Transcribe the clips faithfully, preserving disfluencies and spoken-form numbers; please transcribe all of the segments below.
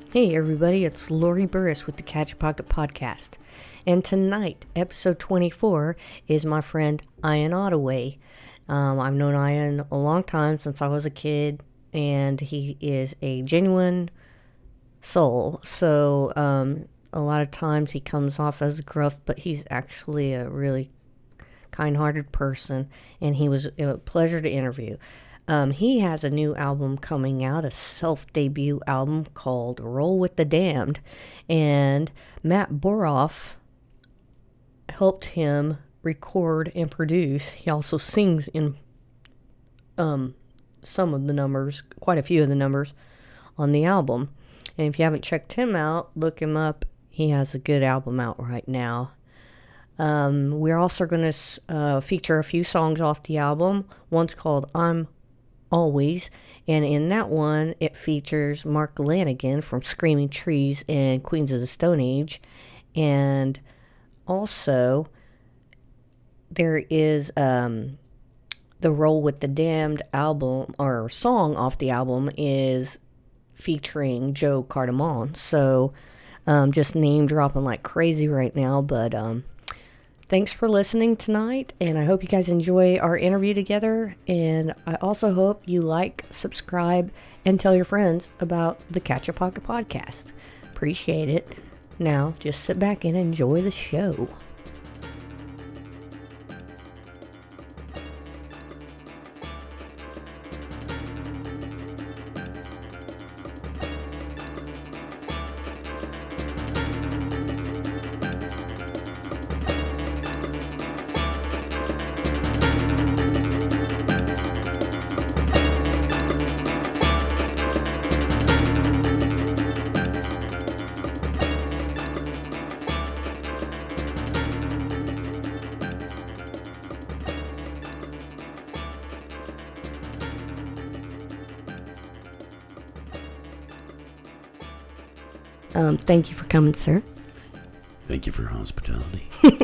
Hey everybody, it's Lori Burris with the Catch a Pocket Podcast. And tonight, episode twenty-four, is my friend Ian Ottaway. Um, I've known Ian a long time, since I was a kid, and he is a genuine soul. So um, a lot of times he comes off as gruff, but he's actually a really kind-hearted person, and he was a pleasure to interview. Um, he has a new album coming out, a self-debut album called Roll with the Damned, and Matt Boroff helped him record and produce. He also sings in um, some of the numbers, quite a few of the numbers on the album. And if you haven't checked him out, look him up. He has a good album out right now. Um, we're also going to uh, feature a few songs off the album. One's called I'm Always, and in that one it features Mark Lanigan from Screaming Trees and Queens of the Stone Age, and also there is um, the Roll with the Damned album, or song off the album, is featuring Joe Cardamone. So um, just name dropping like crazy right now, but um, thanks for listening tonight, and I hope you guys enjoy our interview together, and I also hope you like, subscribe, and tell your friends about the Catch a Pocket Podcast. Appreciate it. Now, just sit back and enjoy the show. Um, thank you for coming, sir. Thank you for your hospitality.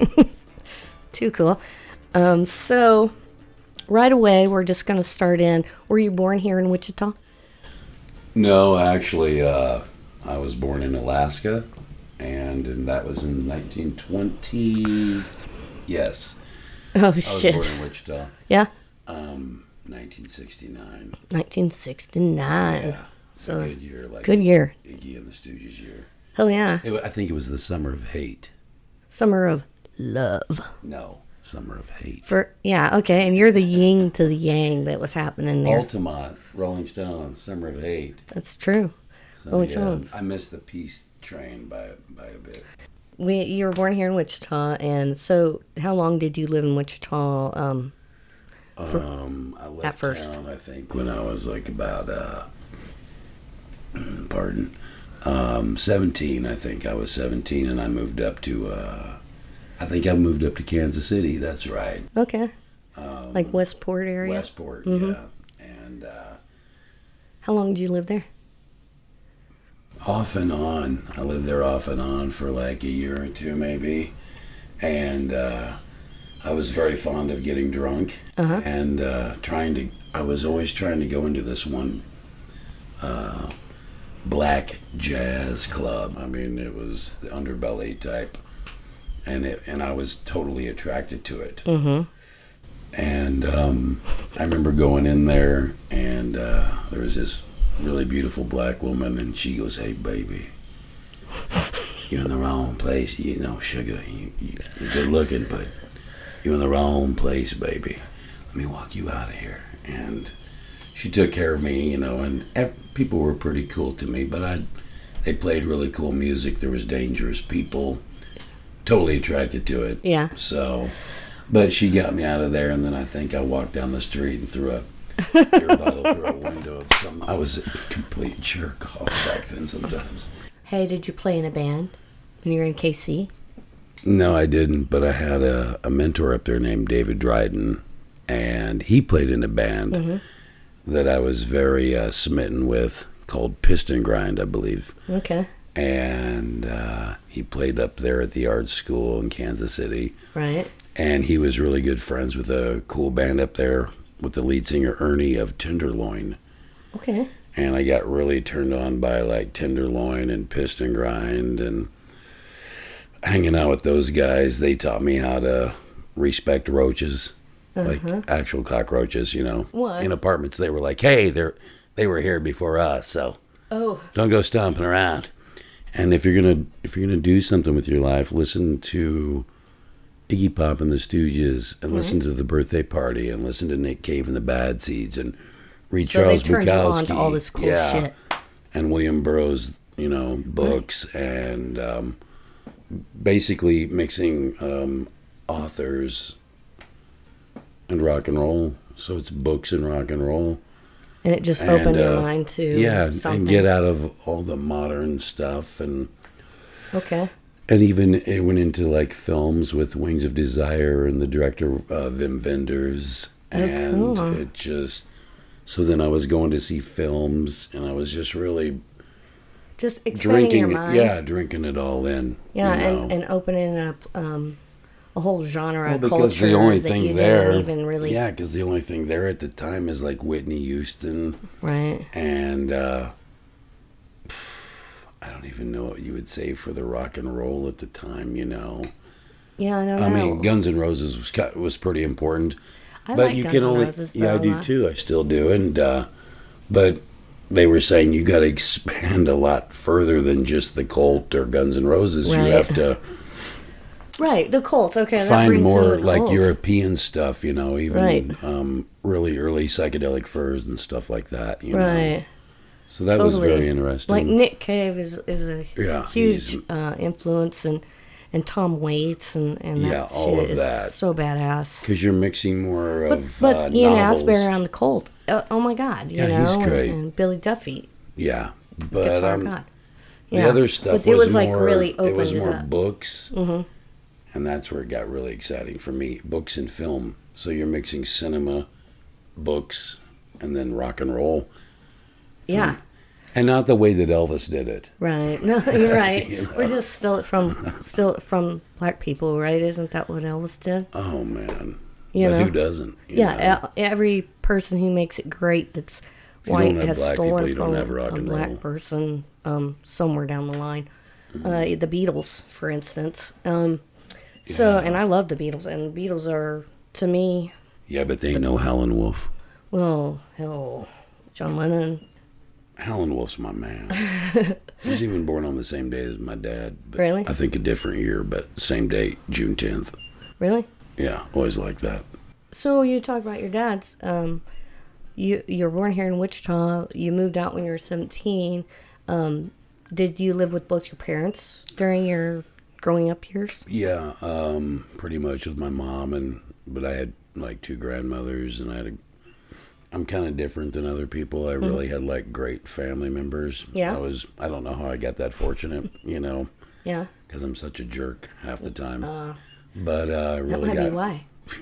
Too cool. Um, so, right away, we're just going to start in. Were you born here in Wichita? No, actually, uh, I was born in Alaska, and, and that was in nineteen twenty. Yes. Oh, I was shit. born in Wichita. Yeah? Um, nineteen sixty-nine. nineteen sixty-nine. Yeah. So, a good year. Like good year. Iggy and the Stooges year. Hell yeah. It, I think it was the Summer of Hate. Summer of Love. No, Summer of Hate. For yeah, okay, and you're the yin to the yang that was happening there. Altamont, Rolling Stones, Summer of Hate. That's true. So, Rolling yeah, Stones. I missed the peace train by, by a bit. We, you were born here in Wichita, and so how long did you live in Wichita? Um, for, um, I left at first. town, I think, when I was like about, uh, pardon, um, seventeen, I think. I was seventeen, and I moved up to, uh, I think I moved up to Kansas City, that's right. Okay. Um, Like Westport area? Westport, Mm-hmm. yeah. And, uh, How long did you live there? off and on. I lived there off and on for like a year or two, maybe. And, uh, I was very fond of getting drunk. Uh-huh. And, uh, trying to, I was always trying to go into this one, uh, black jazz club. I mean, it was the underbelly type, and it, and I was totally attracted to it. Mm-hmm. And um, I remember going in there, and uh, there was this really beautiful black woman, and she goes, "Hey, baby, you're in the wrong place. You know, sugar, you, you, you're good looking, but you're in the wrong place, baby. Let me walk you out of here." And she took care of me, you know, and ev- people were pretty cool to me, but I, they played really cool music. There was dangerous people, totally attracted to it. Yeah. So, but she got me out of there, and then I think I walked down the street and threw a beer bottle through a window of some. I was a complete jerk off back then sometimes. Hey, did you play in a band when you were in K C? No, I didn't, but I had a, a mentor up there named David Dryden, and he played in a band. Mm-hmm. that I was very uh, smitten with, called Piston Grind, I believe. Okay. And uh, he played up there at the art school in Kansas City. Right. And he was really good friends with a cool band up there with the lead singer Ernie of Tenderloin. Okay. And I got really turned on by like Tenderloin and Piston Grind, and hanging out with those guys. They taught me how to respect roaches, uh-huh. like actual cockroaches, you know. What? In apartments, they were like, hey, they're, they were here before us, so oh. don't go stomping around. And if you're gonna if you're gonna do something with your life, listen to Iggy Pop and the Stooges, and mm-hmm. listen to The Birthday Party, and listen to Nick Cave and the Bad Seeds, and read so Charles they turned Bukowski. You on to all this cool yeah, shit. And William Burroughs, you know, books, right. and um, basically mixing um, authors and rock and roll. So it's books and rock and roll. And it just opened uh, your mind to yeah, something. And get out of all the modern stuff. And okay. And even it went into like films with Wings of Desire and the director uh, Wim Wenders. Oh, and cool. it just, so then I was going to see films, and I was just really just expanding drinking, your mind. Yeah, drinking it all in. Yeah, you know? and, and opening up um, a whole genre well, of because culture the only that thing you there, didn't even really. Yeah, because the only thing there at the time is like Whitney Houston. Right. And uh, I don't even know what you would say for the rock and roll at the time, you know. Yeah, I don't know. I mean, Guns N' Roses was was pretty important. I but like you Guns can N' only, Roses, yeah, I though, do huh? too. I still do, and uh, but they were saying you got to expand a lot further than just the Cult or Guns N' Roses. Right. You have to right the Colts. Okay, that find brings more in the like Colts. European stuff. You know, even Right. um, really early psychedelic furs and stuff like that. You right. know? So that totally. was very interesting. Like Nick Cave is is a Yeah, huge he's- uh, influence, and and Tom Waits and and that Yeah, shit all of is that. so badass. Because you're mixing more But of but uh, Ian novels. Asbury on the Colt. Uh, oh my God, you Yeah, know, he's great. And, and Billy Duffy, Yeah, but guitar um, god. the Yeah. other stuff But it was, was like more. really it was opened it more up. books, Mm-hmm. and that's where it got really exciting for me. Books and film. So you're mixing cinema, books, and then rock and roll. Yeah. And not the way that Elvis did it. Right. No, you're right. You know? We're just still from still from black people, right? Isn't that what Elvis did? Oh man. You but know? who doesn't? you Yeah. know? e- Every person who makes it great that's you white don't have has black stolen people, you don't from have rock a and black roll. person um, somewhere down the line. Mm-hmm. Uh, the Beatles, for instance. Um, so, and I love the Beatles, and the Beatles are to me, Yeah, but they ain't no Howlin' Wolf. well, hell, John Lennon. Howlin' Wolf's my man. He was even born on the same day as my dad. But Really? I think a different year, but same date, June tenth. Really? Yeah, always like that. So you talk about your dad's. Um, you you were born here in Wichita. You moved out when you were seventeen. Um, did you live with both your parents during your growing up years? Yeah, um, pretty much with my mom, and but I had like two grandmothers, and I had a. I'm kind of different than other people. I Mm-hmm. really had like great family members. Yeah. I was. I don't know how I got that fortunate, you know, Yeah. because I'm such a jerk half the time. Uh, but uh, I that really might got. be why.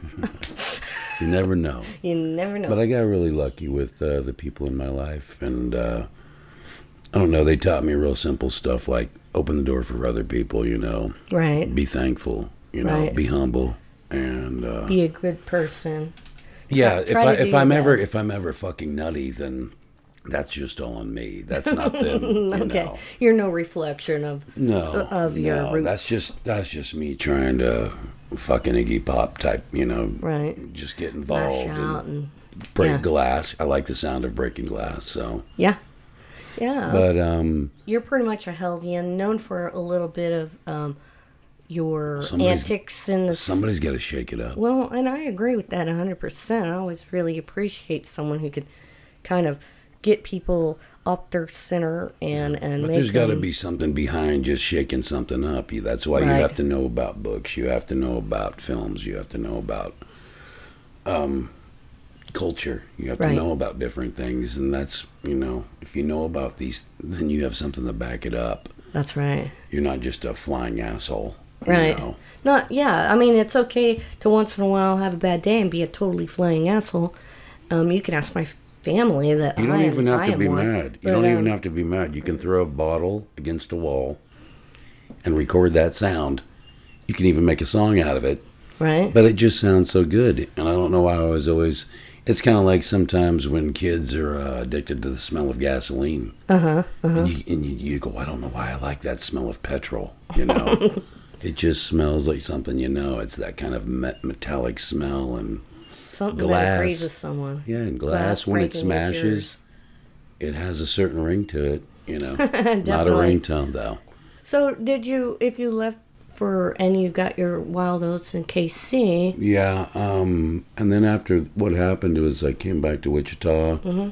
You never know. You never know. But I got really lucky with uh, the people in my life, and uh, I don't know. They taught me real simple stuff like open the door for other people. You know, right. be thankful. You know, Right. be humble, and uh, Be a good person. yeah. try- If try I to do if I'm your ever best. if I'm ever fucking nutty, then that's just all on me. That's not them. You Okay. know. You're no reflection of No, of your no, roots. that's just that's just me trying to fucking Iggy Pop type. You know, right. just get Lash involved out and and break yeah. glass. I like the sound of breaking glass. So, yeah. Yeah. but um. You're pretty much a Heldian, known for a little bit of um, your Somebody's- antics in the. Somebody's got to shake it up. Well, and I agree with that one hundred percent. I always really appreciate someone who could kind of get people off their center and, and But make there's got to them- be something behind just shaking something up. You- That's why you Right. have to know about books. You have to know about films. You have to know about um, culture. You have Right. to know about different things. And that's, you know, if you know about these, then you have something to back it up. That's right. You're not just a flying asshole. you Right. know? Not, yeah, I mean, it's okay to once in a while have a bad day and be a totally flying asshole. Um, you can ask my family that You don't I even am, have I to am be one. mad. You But, don't even um, have to be mad. You can throw a bottle against a wall and record that sound. You can even make a song out of it. Right? But it just sounds so good. And I don't know why I was always It's kind of like sometimes when kids are uh, addicted to the smell of gasoline. Uh-huh. uh-huh. And, you, and you, you go, I don't know why I like that smell of petrol, you know. It just smells like something, you know. It's that kind of met- metallic smell and Something glass. that agrees with someone. Yeah, and glass, Glass when it breaking is smashes, yours. it has a certain ring to it, you know. Not a Definitely. ringtone, though. So did you, if you left for, and you got your Wild Oats in K C. Yeah, um, and then after what happened was I came back to Wichita. Mm-hmm.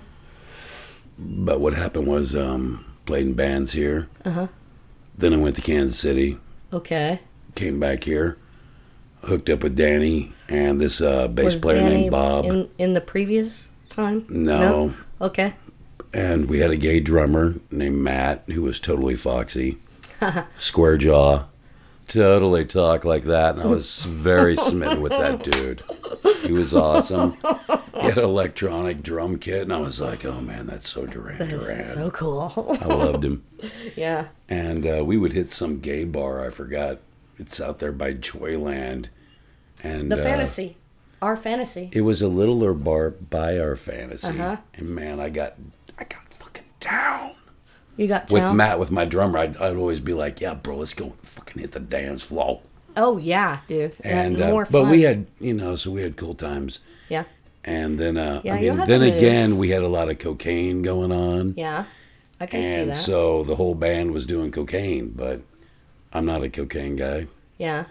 But what happened was um, played in bands here. Uh-huh. Then I went to Kansas City. Okay. Came back here. Hooked up with Danny and this uh, bass Was player Danny named Bob. In, in the previous time? No. Okay. And we had a gay drummer named Matt who was totally foxy. Square jaw. Totally talk like that. And I was very smitten with that dude. He was awesome. He had an electronic drum kit. And I was like, oh man, that's so Duran That is Duran. so cool. I loved him. Yeah. And uh, we would hit some gay bar. I forgot. It's out there by Joyland. And The uh, Fantasy. Our Fantasy. it was a littler bar by our Fantasy. Uh-huh. And man, I got I got fucking down. You got With town? Matt, with my drummer, I'd, I'd always be like, yeah, bro, let's go fucking hit the dance floor. Oh, yeah, dude. And Uh, uh, more But fun. we had, you know, so we had cool times. Yeah. And then, uh, Yeah, I you'll mean, have then to move. again, we had a lot of cocaine going on. Yeah. I can see And that. so the whole band was doing cocaine, but I'm not a cocaine guy. Yeah.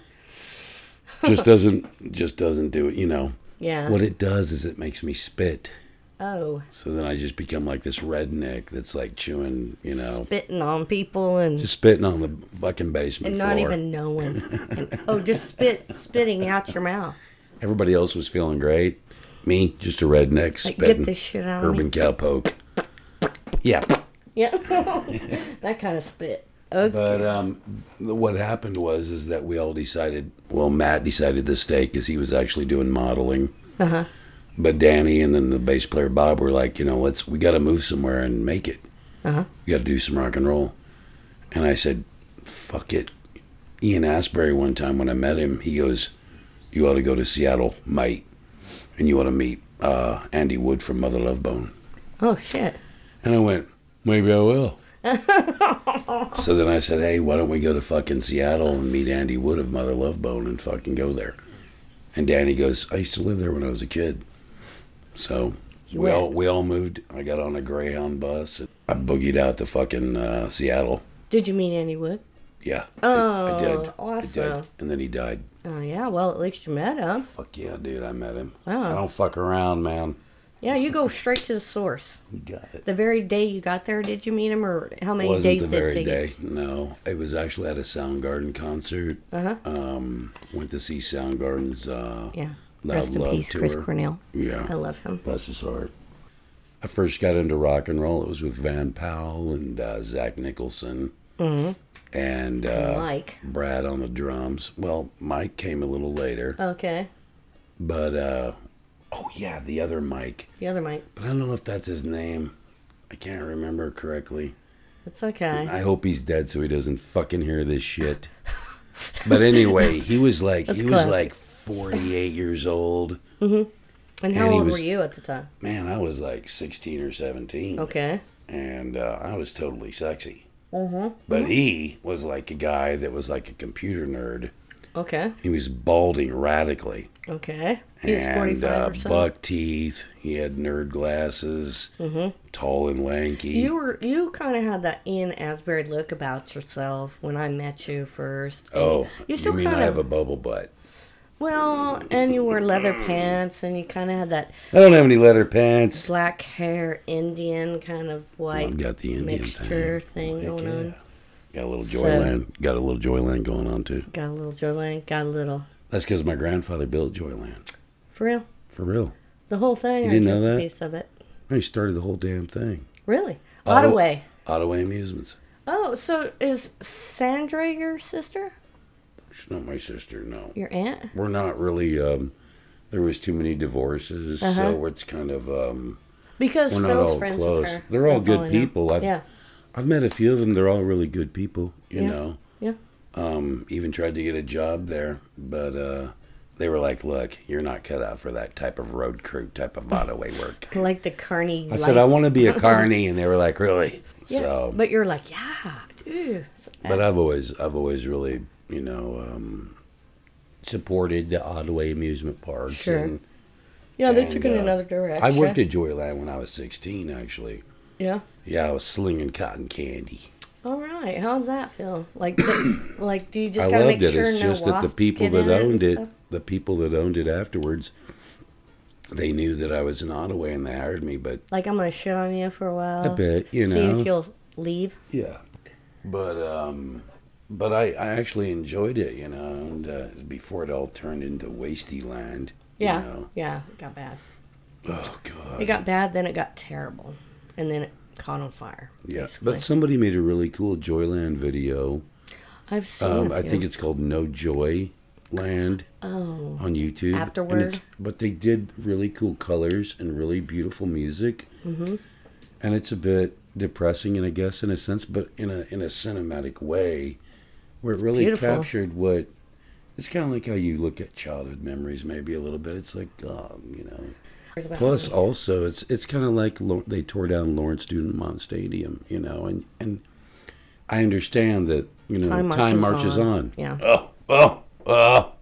Just doesn't, just doesn't do it, you know. Yeah. What it does is it makes me spit. Oh. So then I just become like this redneck that's like chewing, you know, Spitting on people and, just spitting on the fucking basement and floor. not even knowing. And- oh, just spit, spitting out your mouth. Everybody else was feeling great. Me, just a redneck Like, spitting. get this shit out of Urban me. cowpoke. Yeah. Yeah. That kind of spit. Okay. But um, what happened was is that we all decided, well, Matt decided to stay because he was actually doing modeling. Uh-huh. But Danny and then the bass player Bob were like, you know, let's we got to move somewhere and make it. Uh-huh. We got to do some rock and roll. And I said, fuck it. Ian Asbury one time when I met him, he goes, you ought to go to Seattle, mate, and you ought to meet uh, Andy Wood from Mother Love Bone. Oh, shit. And I went, maybe I will. So then I said, hey, why don't we go to fucking Seattle and meet Andy Wood of Mother Love Bone and fucking go there. And Danny goes, I used to live there when I was a kid. So You we went. all we all moved. I got on a Greyhound bus. I boogied out to fucking uh, Seattle. Did you meet Andy Wood? Yeah. Oh, I, I did. awesome. I did. And then he died. Oh, yeah. Well, at least you met him. Fuck yeah, dude. I met him. Wow. I don't fuck around, man. Yeah, you go straight to the source. You got it. The very day you got there, did you meet him, or how many Wasn't days the did it very take? day. No. It was actually at a Soundgarden concert. Uh-huh. Um, went to see Soundgarden's uh, Yeah. Loud Rest in Love peace, tour. Chris Cornell. Yeah. I love him. Bless his heart. I first got into rock and roll. It was with Van Powell and uh, Zach Nicholson Mm-hmm. and uh, Mike. Brad on the drums. Well, Mike came a little later, Okay. but uh, oh yeah, the other Mike. The other Mike. But I don't know if that's his name. I can't remember correctly. It's okay. I hope he's dead so he doesn't fucking hear this shit. But anyway, he was like That's he was classic. like forty-eight years old. And how and he old was- were you at the time? Man, I was like sixteen or seventeen. Okay. And uh, I was totally sexy. Mm-hmm. But he was like a guy that was like a computer nerd. Okay. He was balding radically. Okay. He was and forty-five uh, or so. buck teeth. He had nerd glasses. Mm-hmm. Tall and lanky. You were you kind of had that Ian Asbury look about yourself when I met you first. and oh, you you still mean kind I of have a bubble butt? well, and you wore leather pants, and you kind of had that I don't have any leather pants. black hair Indian kind of white I've got the Indian mixture thing. thing Heck going yeah. on. Got a little So- Joyland. Got a little Joyland going on too. Got a little Joyland, got a little That's because my grandfather built Joyland. for real. For real. The whole thing, You or didn't know just a that? piece of it? He started the whole damn thing. Really? Auto- Ottaway. Ottaway Amusements. Oh, so is Sandra your sister? She's not my sister, no. Your aunt? We're not really, um, there was too many divorces, Uh-huh. so it's kind of, um, Because we're not Phil's all friends close. with her. They're all That's good I know. people. I've, yeah. I've met a few of them. They're all really good people, you Yeah. know. Yeah. Um, even tried to get a job there, but uh, they were like, look, you're not cut out for that type of road crew type of Ottaway work. Like the carny. I said, I want to be a carny, and they were like, really? Yeah, so, but you're like, yeah, dude. but I've always, I've always really, you know, um, supported the Ottaway amusement parks. Sure. And, yeah, they and, took it in uh, another direction. I worked at Joyland when I was sixteen, actually. Yeah. Yeah, I was slinging cotton candy. All right. How does that feel? Like, the, like, do you just I gotta make loved it. sure It's no just that the wasps people get that in owned and it, stuff? the people that owned it afterwards, they knew that I was an Ottaway and they hired me. But Like, I'm gonna shit on you for a while. I bet, you See know. if you'll leave. Yeah, but um, but I, I actually enjoyed it, you know, and uh, before it all turned into wasty land. Yeah. You know? Yeah. It got bad. Oh God. It got bad, then it got terrible, and then it caught on fire. Yeah, basically. but somebody made a really cool Joyland video. I've seen. Um, a I few. think it's called No Joy Land Oh. on YouTube. And Afterward? it's- but they did really cool colors and really beautiful music. Mm-hmm. And it's a bit depressing, in I guess, in a sense, but in a in a cinematic way, where it really beautiful. captured what. It's kind of like how you look at childhood memories, maybe a little bit. It's like, oh, you know. Plus, also, it's it's kind of like Lo- they tore down Lawrence Student Stadium, you know, and and I understand that, you know, Time time, marches marches on. on. Yeah. Oh, oh, oh.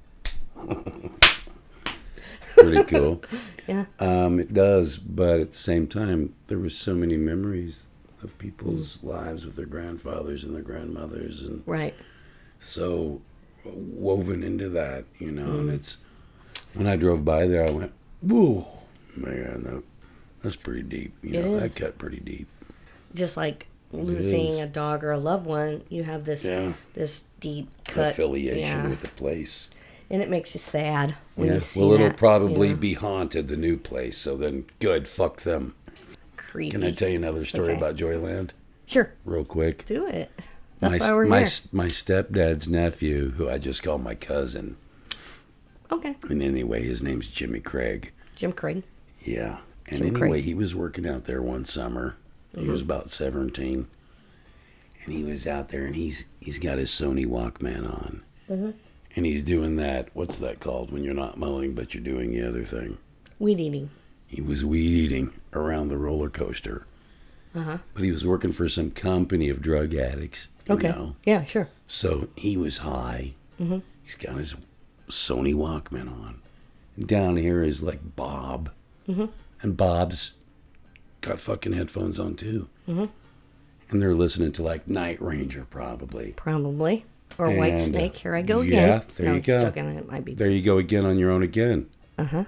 Pretty cool. Yeah. Um, it does, but at the same time, there was so many memories of people's Mm. lives with their grandfathers and their grandmothers, and Right. so woven into that, you know. Mm. And it's when I drove by there, I went, "Whoa, man, that, that's pretty deep." You It know, is. that cut pretty deep. Just like losing is. a dog or a loved one, you have this Yeah. this deep cut Affiliation yeah. with the place. and it makes you sad when Yeah. you see Well, it'll that, probably you know. be haunted, the new place. So then, good. Fuck them. Creepy. Can I tell you another story Okay. about Joyland, Sure, real quick? do it. That's my why we're my here. my stepdad's nephew, who I just call my cousin, Okay, and anyway, his name's Jimmy Craig. Jim Craig. Yeah. And Jim anyway, Craig. he was working out there one summer. He was about seventeen. And he was out there and he's he's got his Sony Walkman on. Mm-hmm. And he's doing that, what's that called when you're not mowing but you're doing the other thing? Weed eating. He was weed eating around the roller coaster. Uh-huh. But he was working for some company of drug addicts. You Okay. know? Yeah, sure. So he was high. Mm-hmm. He's got his Sony Walkman on. And down here is like Bob. Mm-hmm. And Bob's got fucking headphones on too. Mm-hmm. And they're listening to like Night Ranger probably. Probably. Or White And, Snake. Here I go yeah, again. there no, you just go. joking. It might be. There you go again on your own again. Uh-huh.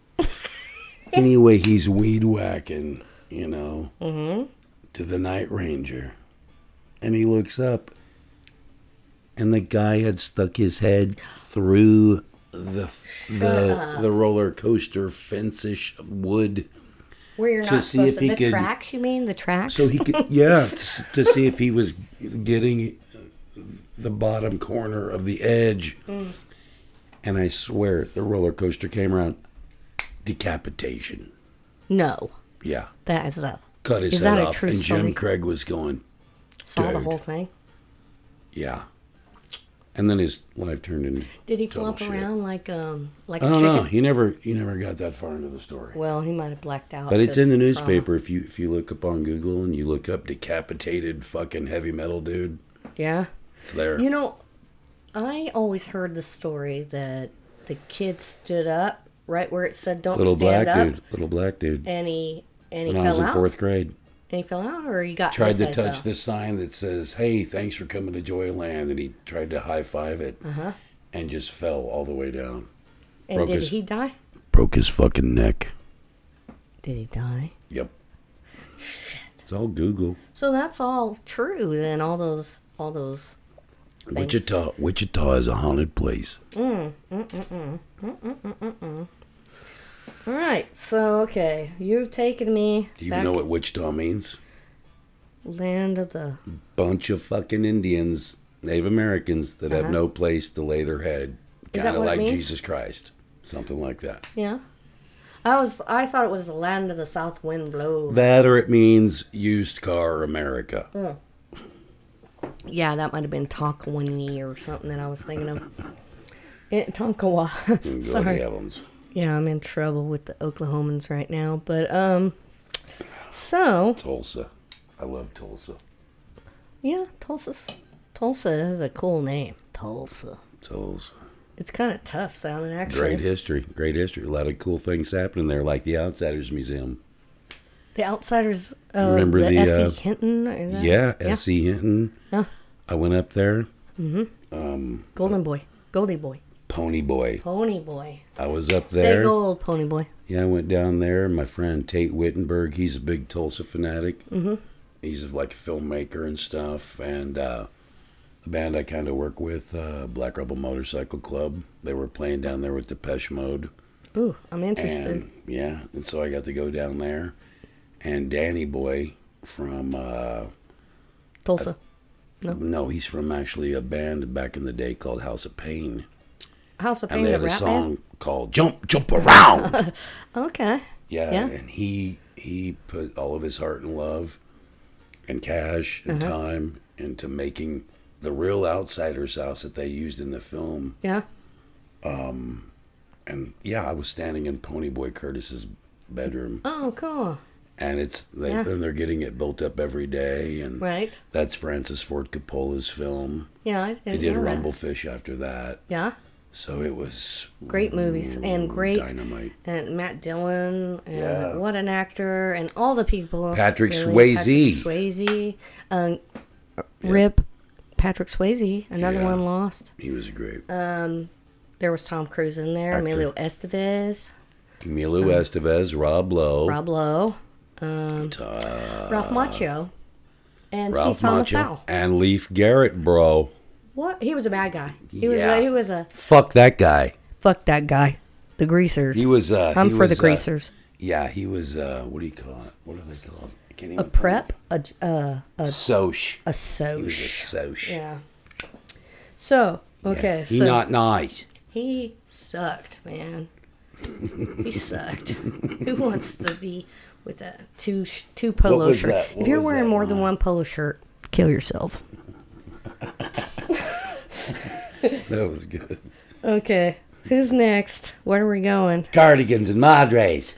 Anyway, he's weed whacking, you know, Mm-hmm. to the Night Ranger. And he looks up and the guy had stuck his head through the the the roller coaster fence-ish of wood. Where you're To not see supposed if to. he The could- tracks, you mean? The tracks? So he could, yeah, to, to see if he was getting the bottom corner of the edge. Mm. And I swear, the roller coaster came around, decapitation. No. Yeah, That is a... cut his Is head that a off, true and Jim story? Craig was going, Saw the Dude. whole thing. yeah. And then his life turned into Did he total flop shit. around like um like I a don't chicken? know. He never, he never got that far into the story. Well, he might have blacked out. But it's in the because trauma. newspaper. If you if you look up on Google and you look up decapitated fucking heavy metal dude, Yeah. it's there. You know, I always heard the story that the kid stood up right where it said "Don't Little stand black up," dude, little black dude. and he and he When I was fell in out. fourth grade, And he fell out, or he got tried his to head touch fell? the sign that says, "Hey, thanks for coming to Joyland," and he tried to high five it, Uh-huh. and just fell all the way down. And broke did his- he die? Broke his fucking neck. Did he die? Yep. It's all Google. So that's all true. Then all those all those. Thanks. Wichita, Wichita is a haunted place. All right. So okay, you've taken me. Do you back even know what Wichita means? land of the. Bunch of fucking Indians, Native Americans that have Uh-huh. no place to lay their head. Is that Kind of what it like means? Jesus Christ. Something like that. Yeah. I was. I thought it was the land of the south wind blow. That or it means used car America. Mm. Yeah, that might have been Talkwini or something that I was thinking of. Yeah, Tonkawa. And go Sorry. to Evans. Yeah, I'm in trouble with the Oklahomans right now. But, um, so. Tulsa. I love Tulsa. Yeah, Tulsa's, Tulsa has a cool name. Tulsa. Tulsa. It's kind of tough sounding, actually. Great history. Great history. A lot of cool things happening there, like the Outsiders Museum. The Outsiders. Uh, Remember the, the, S E uh, Hinton? Is that? Yeah, Yeah. S E Hinton. Yeah. I went up there. Golden Boy. Goldie Boy. Pony Boy. Pony Boy. I was up Stay there. gold, Pony Boy. Yeah, I went down there. My friend Tate Wittenberg, he's a big Tulsa fanatic. Mm-hmm. He's like a filmmaker and stuff. And uh, the band I kind of work with, uh, Black Rebel Motorcycle Club, they were playing down there with Depeche Mode. Ooh, I'm interested. And yeah, and so I got to go down there. And Danny Boy from, uh, Tulsa. No. no, he's from actually a band back in the day called House of Pain. House of And Pain, they the had a rap song band? called Jump, Jump Around. Okay. Yeah, Yeah. and he he put all of his heart and love and cash and Uh-huh. time into making the real Outsiders house that they used in the film. Yeah. And yeah, I was standing in Pony Boy Curtis's bedroom, Oh, cool. and it's they Yeah. and they're getting it built up every day, and Right. that's Francis Ford Coppola's film. Yeah, I They didn't did know that. Rumblefish after that, Yeah. so it was Great movies and great. dynamite. And Matt Dillon, and Yeah. what an actor, and all the people. Patrick really. Swayze. Patrick Swayze. Um, Rip. Patrick Swayze, another Yeah. one lost. He was great. There was Tom Cruise in there. Actor. Emilio Estevez. Emilio Estevez, Rob Lowe, Rob Lowe. uh, Ralph Macchio. And Ralph C. Thomas Macchio, Howell. and Leif Garrett, bro. What? He was a bad guy. He was. Yeah. A, he was a Fuck that guy. fuck that guy. The greasers. He was. Uh, I'm he for was, the uh, greasers. yeah, he was. Uh, what do you call it? What do they call it? I can't even A prep. A uh, a Soch. a He was a soch. soch. Yeah. So Yeah. okay. He so not nice. he sucked, man. he sucked. Who wants to be with a two sh- two polo was shirt? that? What If you're was wearing that more than line? one polo shirt, kill yourself. That was good. Okay. Who's next? Where are we going? Cardigans and madres.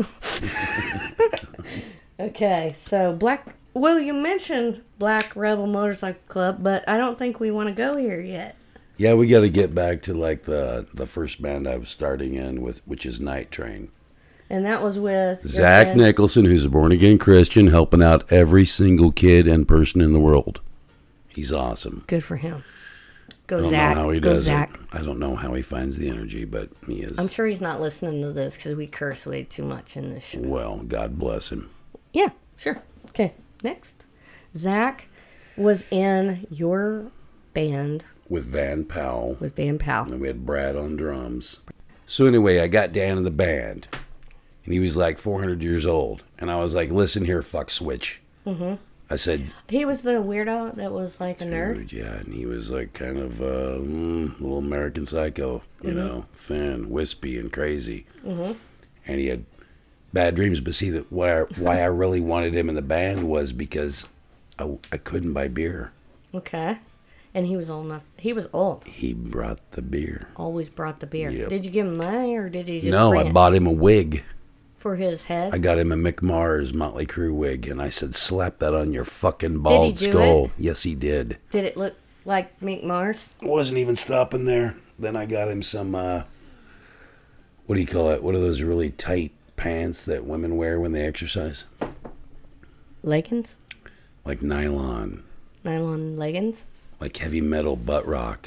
Okay, so Black. Well, you mentioned Black Rebel Motorcycle Club, but I don't think we want to go here yet. Yeah, we got to get back to like the the first band I was starting in with, which is Night Train. And that was with your Zach friend- Nicholson, who's a born again Christian, helping out every single kid and person in the world. He's awesome. Good for him. Go I don't Zach. know how he Go does Zach. it. I don't know how he finds the energy, but he is. I'm sure he's not listening to this because we curse way too much in this show. Well, God bless him. Yeah, sure. Okay, next. Zach was in your band With Van Powell, with Van Powell. and we had Brad on drums. So anyway, I got Dan in the band, and he was like four hundred years old, and I was like, "Listen here, fuck switch." Mm-hmm. I said, He was the weirdo that was like a nerd. "Dude, yeah," and he was like kind of a mm, little American Psycho, you Mm-hmm. know, thin, wispy, and crazy. Mm-hmm. And he had bad dreams. But see, that why I, why I really wanted him in the band was because I, I couldn't buy beer. Okay. And he was old enough. He was old. He brought the beer. Always brought the beer. Yep. Did you give him money or did he just No, bring I it bought him a wig. for his head? I got him a Mick Mars Motley Crue wig, and I said, "Slap that on your fucking bald do skull." it? Yes, he did. Did it look like Mick Mars? Wasn't even stopping there. Then I got him some. Uh, what do you call it? What are those really tight pants that women wear when they exercise? Leggings? Like nylon, Nylon leggings? like heavy metal butt rock.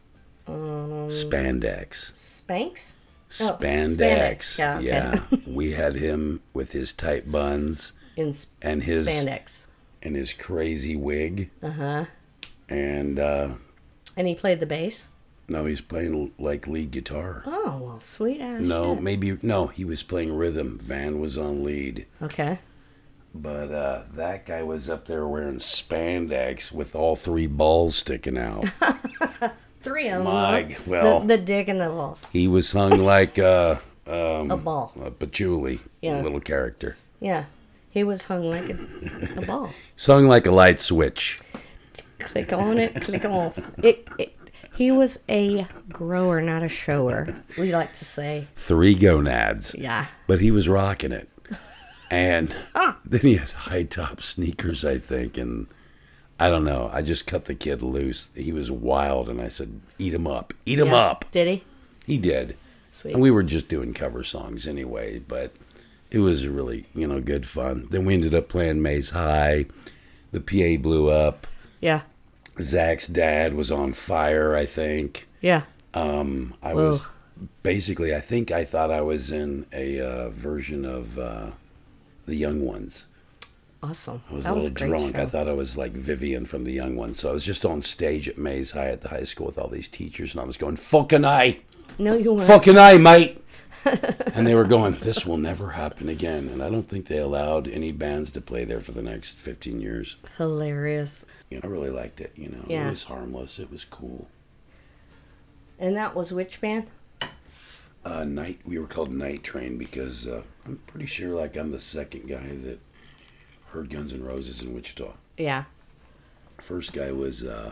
Um, Spandex. Spanx? Oh, Spandex. spandex. Yeah, okay. Yeah. We had him with his tight buns In sp- and his spandex. and his crazy wig. Uh huh. And uh, And he played the bass? no, he's playing like lead guitar. Oh, well, sweet ass. No, shit. maybe no. He was playing rhythm. Van was on lead, Okay. but uh, that guy was up there wearing spandex with all three balls sticking out. Three of them. My, huh? well- the, the dick and the balls. He was hung like uh, um, A ball. a patchouli, Yeah. a little character. Yeah. He was hung like a, a ball. Sung like a light switch. Click on it, click off. It, it. He was a grower, not a shower. We like to say. Three gonads. Yeah. But he was rocking it. And then he had high top sneakers, I think. And I don't know. I just cut the kid loose. He was wild. And I said, eat him up. Eat him Yeah. up. Did he? He did. Sweet. And we were just doing cover songs anyway. But it was really, you know, good fun. Then we ended up playing Maze High. The P A blew up. Yeah. Zach's dad was on fire, I think. Yeah. Um, I Whoa. was basically, I think I thought I was in a uh, version of uh, The Young Ones. Awesome. I was That a little was a great drunk. show. I thought I was like Vivian from The Young Ones. So I was just on stage at Maze High at the high school with all these teachers, and I was going, fucking I, No, you weren't. fucking I, mate. And they were going, this will never happen again. And I don't think they allowed any bands to play there for the next fifteen years. Hilarious. You know, I really liked it. You know, Yeah. it was harmless. It was cool. And that was which band? Uh, night. We were called Night Train because uh, I'm pretty sure, like, I'm the second guy that heard Guns N' Roses in Wichita. Yeah. First guy was uh,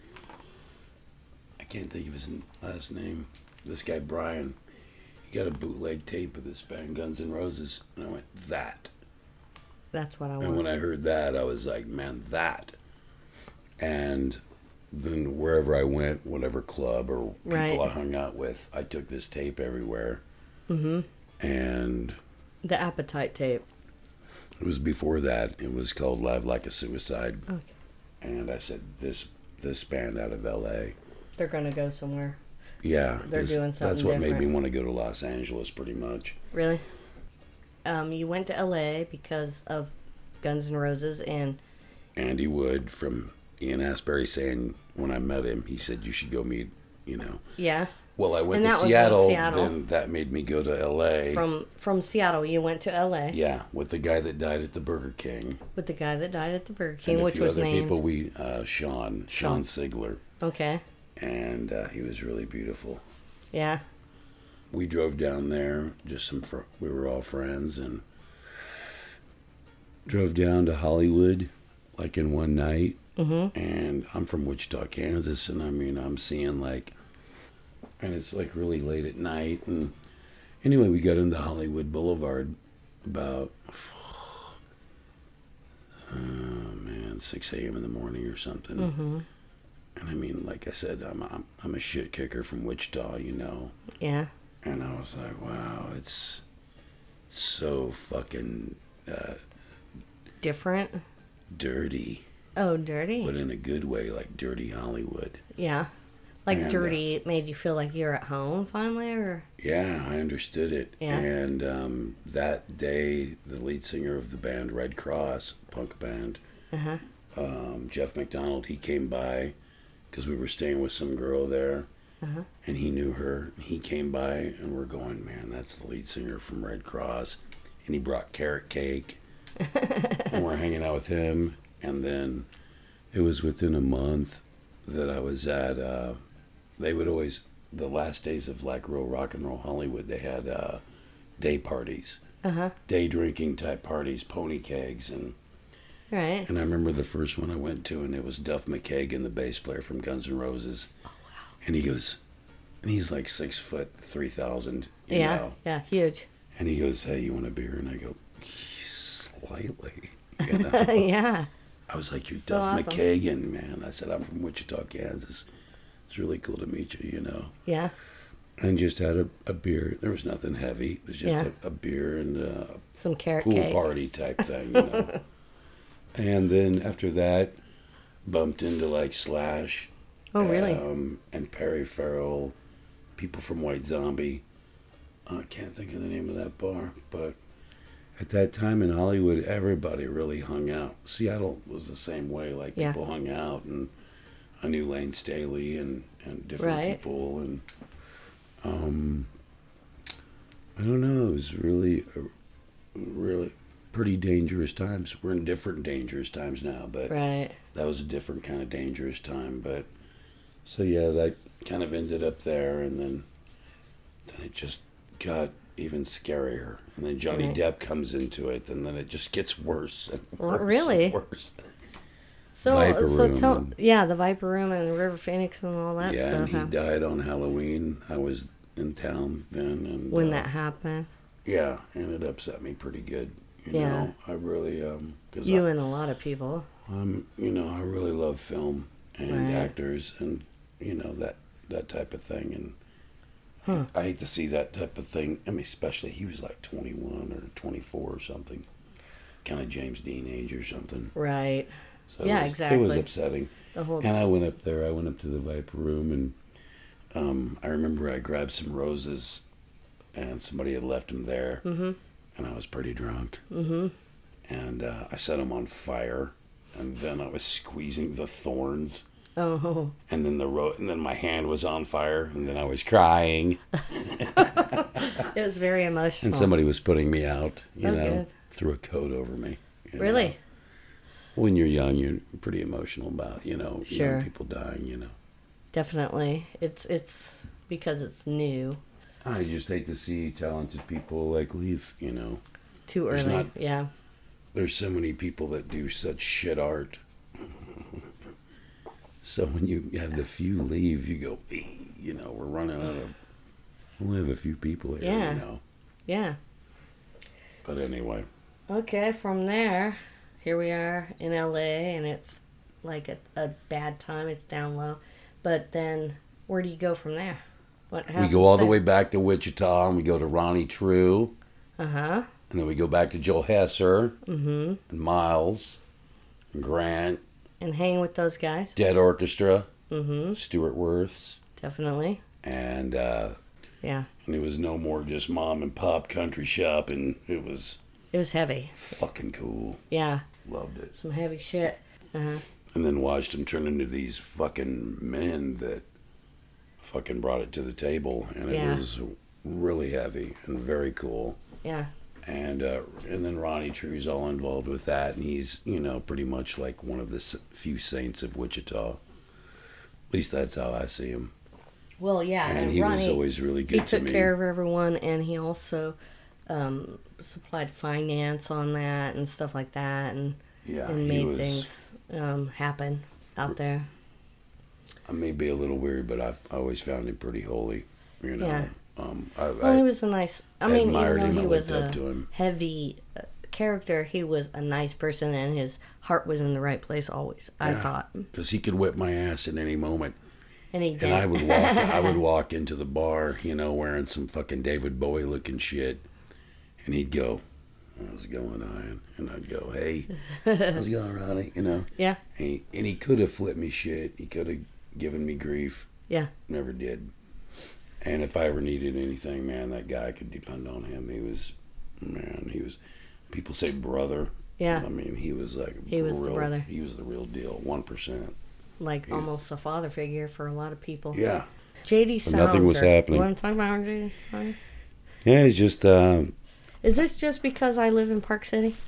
I can't think of his last name. This guy Brian. He got a bootleg tape of this band Guns N' Roses, and I went, that. That's what I And want. when I heard that, I was like, man, that. And then wherever I went, whatever club or people Right. I hung out with, I took this tape everywhere. Mm-hmm. And The Appetite tape. it was before that. It was called Live Like a Suicide. Okay. And I said, this this band out of L A. They're going to go somewhere. Yeah. They're this- doing something That's what made me different. want to go to Los Angeles, pretty much. Really? Um, you went to L A because of Guns N' Roses and... Andy Wood from Ian Asbury saying, when I met him, he said, you should go meet, you know. Yeah. Well, I went And to that was in Seattle, Seattle. then that made me go to L A. From from Seattle, you went to L A. Yeah, with the guy that died at the Burger King. With the guy that died at the Burger King, and a which few was other named... people. We uh, Sean, Sean Sigler, Okay. and uh, he was really beautiful. Yeah. We drove down there, just some. Fr- we were all friends, and drove down to Hollywood, like in one night. Mm-hmm. And I'm from Wichita, Kansas, and I mean, I'm seeing like, and it's like really late at night, and anyway, we got into Hollywood Boulevard about, oh man, six a.m. in the morning or something. Mm-hmm. And I mean, like I said, I'm, I'm I'm a shit kicker from Wichita, you know. Yeah. And I was like, wow, it's so fucking uh, Different? dirty, Oh, dirty? but in a good way, like dirty Hollywood. Yeah. Like And, uh, dirty, it made you feel like you're at home finally, or? Yeah, I understood it. Yeah. And um, that day, the lead singer of the band Red Cross, punk band, Uh-huh. um, Jeff McDonald, he came by because we were staying with some girl there. Uh-huh. And he knew her. He came by, and we're going, man, that's the lead singer from Red Cross. And he brought carrot cake. And we're hanging out with him. And then it was within a month that I was at, uh, they would always, the last days of like real rock and roll Hollywood, they had uh, day parties, Uh-huh. day drinking type parties, pony kegs. And, Right. and I remember the first one I went to, and it was Duff McKagan, the bass player from Guns N' Roses. And he goes, and he's like six foot, three thousand, you Yeah. know. Yeah. Huge. And he goes, hey, you want a beer? And I go, slightly. You know? Yeah. I was like, you're So Duff awesome. McKagan, man. I said, I'm from Wichita, Kansas. It's really cool to meet you, you know. Yeah. And just had a, a beer. There was nothing heavy. It was just Yeah. a, a beer and a Some carrot pool cake. party type thing, you know. And then after that, bumped into like Slash. Oh, really? Um, and Perry Farrell, people from White Zombie. I can't think of the name of that bar, but at that time in Hollywood, everybody really hung out. Seattle was the same way. Like Yeah. people hung out, and I knew Lane Staley and, and different Right. people, and um, I don't know. It was really, a, really pretty dangerous times. We're in different dangerous times now, but Right. that was a different kind of dangerous time. But so yeah, that kind of ended up there, and then then it just got even scarier. And then Johnny Right. Depp comes into it, and then it just gets worse and worse Really? and worse. So, Viper so Room tell, and- yeah, the Viper Room and the River Phoenix and all that yeah, stuff. and he huh? died on Halloween. I was in town then, and When uh, that happened, yeah, and it upset me pretty good. You Yeah. know, I really um, cause you I, and a lot of people. I'm, you know, I really love film and Right. actors and you know that that type of thing, and Huh. I hate to see that type of thing. I mean, especially he was like twenty-one or twenty-four or something, kind of James Dean age or something. Right. So Yeah, it was, exactly. It was upsetting. The whole. And I went up there. I went up to the Viper Room, and um, I remember I grabbed some roses, and somebody had left them there, Mm-hmm. and I was pretty drunk, Mm-hmm. and uh, I set them on fire, and then I was squeezing the thorns, Oh. and then the ro- and then my hand was on fire, and then I was crying, It was very emotional. and somebody was putting me out, you Oh, know, good. threw a coat over me. you know. Really? When you're young, you're pretty emotional about, you know, Sure. young people dying, you know. Definitely. It's it's because it's new. I just hate to see talented people like leave, you know. Too There's early. not- Yeah. There's so many people that do such shit art. So when you have the few leave, you go, "Eh," you know, we're running out of, we only have a few people here, Yeah. you know. Yeah. But anyway, Okay, from there, here we are in L A, and it's like a, a bad time. It's down low. But then, where do you go from there? What we happens go all the there? way back to Wichita, and we go to Ronnie True, Uh-huh. and then we go back to Joel Hesser, Mm-hmm. and Miles, and Grant, And hang with those guys. Dead Orchestra, Mm-hmm. Stuart Worths, Definitely. and uh, Yeah. and it was no more just mom and pop country shop, and it was It was heavy. fucking cool. Yeah. Loved it. Some heavy shit. Uh-huh. And then watched them turn into these fucking men that fucking brought it to the table, and it Yeah. was really heavy and very cool. Yeah. And uh, and then Ronnie True's all involved with that, and he's, you know, pretty much like one of the s- few saints of Wichita. At least that's how I see him. Well, yeah. And And, he Ronnie, was always really good he to took me. care of everyone, and he also um, supplied finance on that and stuff like that, and Yeah, and he made was. things um, happen out there. I may be a little weird, but I've always found him pretty holy. You know, Yeah. um, I, Well, I, he was a nice. I I mean, admired even him. though I he was looked a up to him. heavy uh, character, he was a nice person, and his heart was in the right place always. I Yeah. thought, because he could whip my ass at any moment. and he did. And I would walk. I would walk into the bar, you know, wearing some fucking David Bowie looking shit, and he'd go, "How's it going, Ian?" And I'd go, "Hey, how's it going, Ronnie?" You know. Yeah. And he, and he could have flipped me shit. He could have given me grief. Yeah. Never did. And if I ever needed anything, man, that guy, I could depend on him. He was, man, he was. People say brother. Yeah. I mean, he was like. He was the real, brother. He was the real deal. One percent. Like almost a father figure for a lot of people. Yeah. J D But nothing was Salinger. happening. You want to talk about J D Salinger? Yeah, he's just. Uh, Is this just because I live in Park City?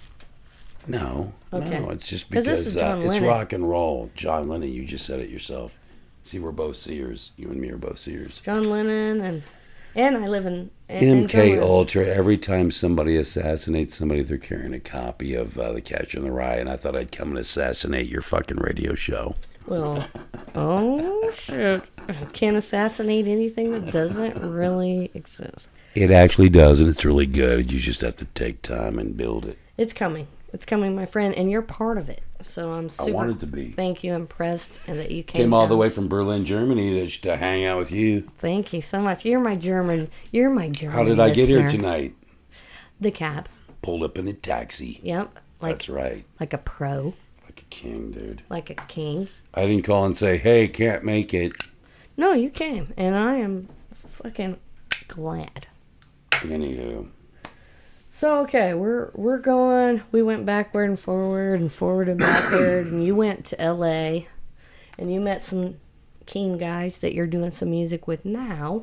No, Okay. no, it's just 'Cause because this is uh, John it's Lennon. rock and roll. John Lennon, you just said it yourself. See, we're both seers. You and me are both seers. John Lennon and and I live in, in in M K John Lennon. Ultra. Every time somebody assassinates somebody, they're carrying a copy of uh, The Catcher in the Rye, and I thought I'd come and assassinate your fucking radio show. Well, oh shit! Can't assassinate anything that doesn't really exist. It actually does, and it's really good. You just have to take time and build it. It's coming. It's coming, my friend, and you're part of it. So I'm super. I wanted to be. Thank you, impressed, and that you came. Came all the down. way from Berlin, Germany, to, to hang out with you. Thank you so much. You're my German. You're my German. How did I get here listener. tonight? The cab. Pulled up in a taxi. Yep. Like That's right. like a pro, Like a king, dude. like a king. I didn't call and say, "Hey, can't make it." No, you came, and I am fucking glad. Anywho, So okay, we're we're going. We went backward and forward and forward and backward, and you went to L A, and you met some keen guys that you're doing some music with now.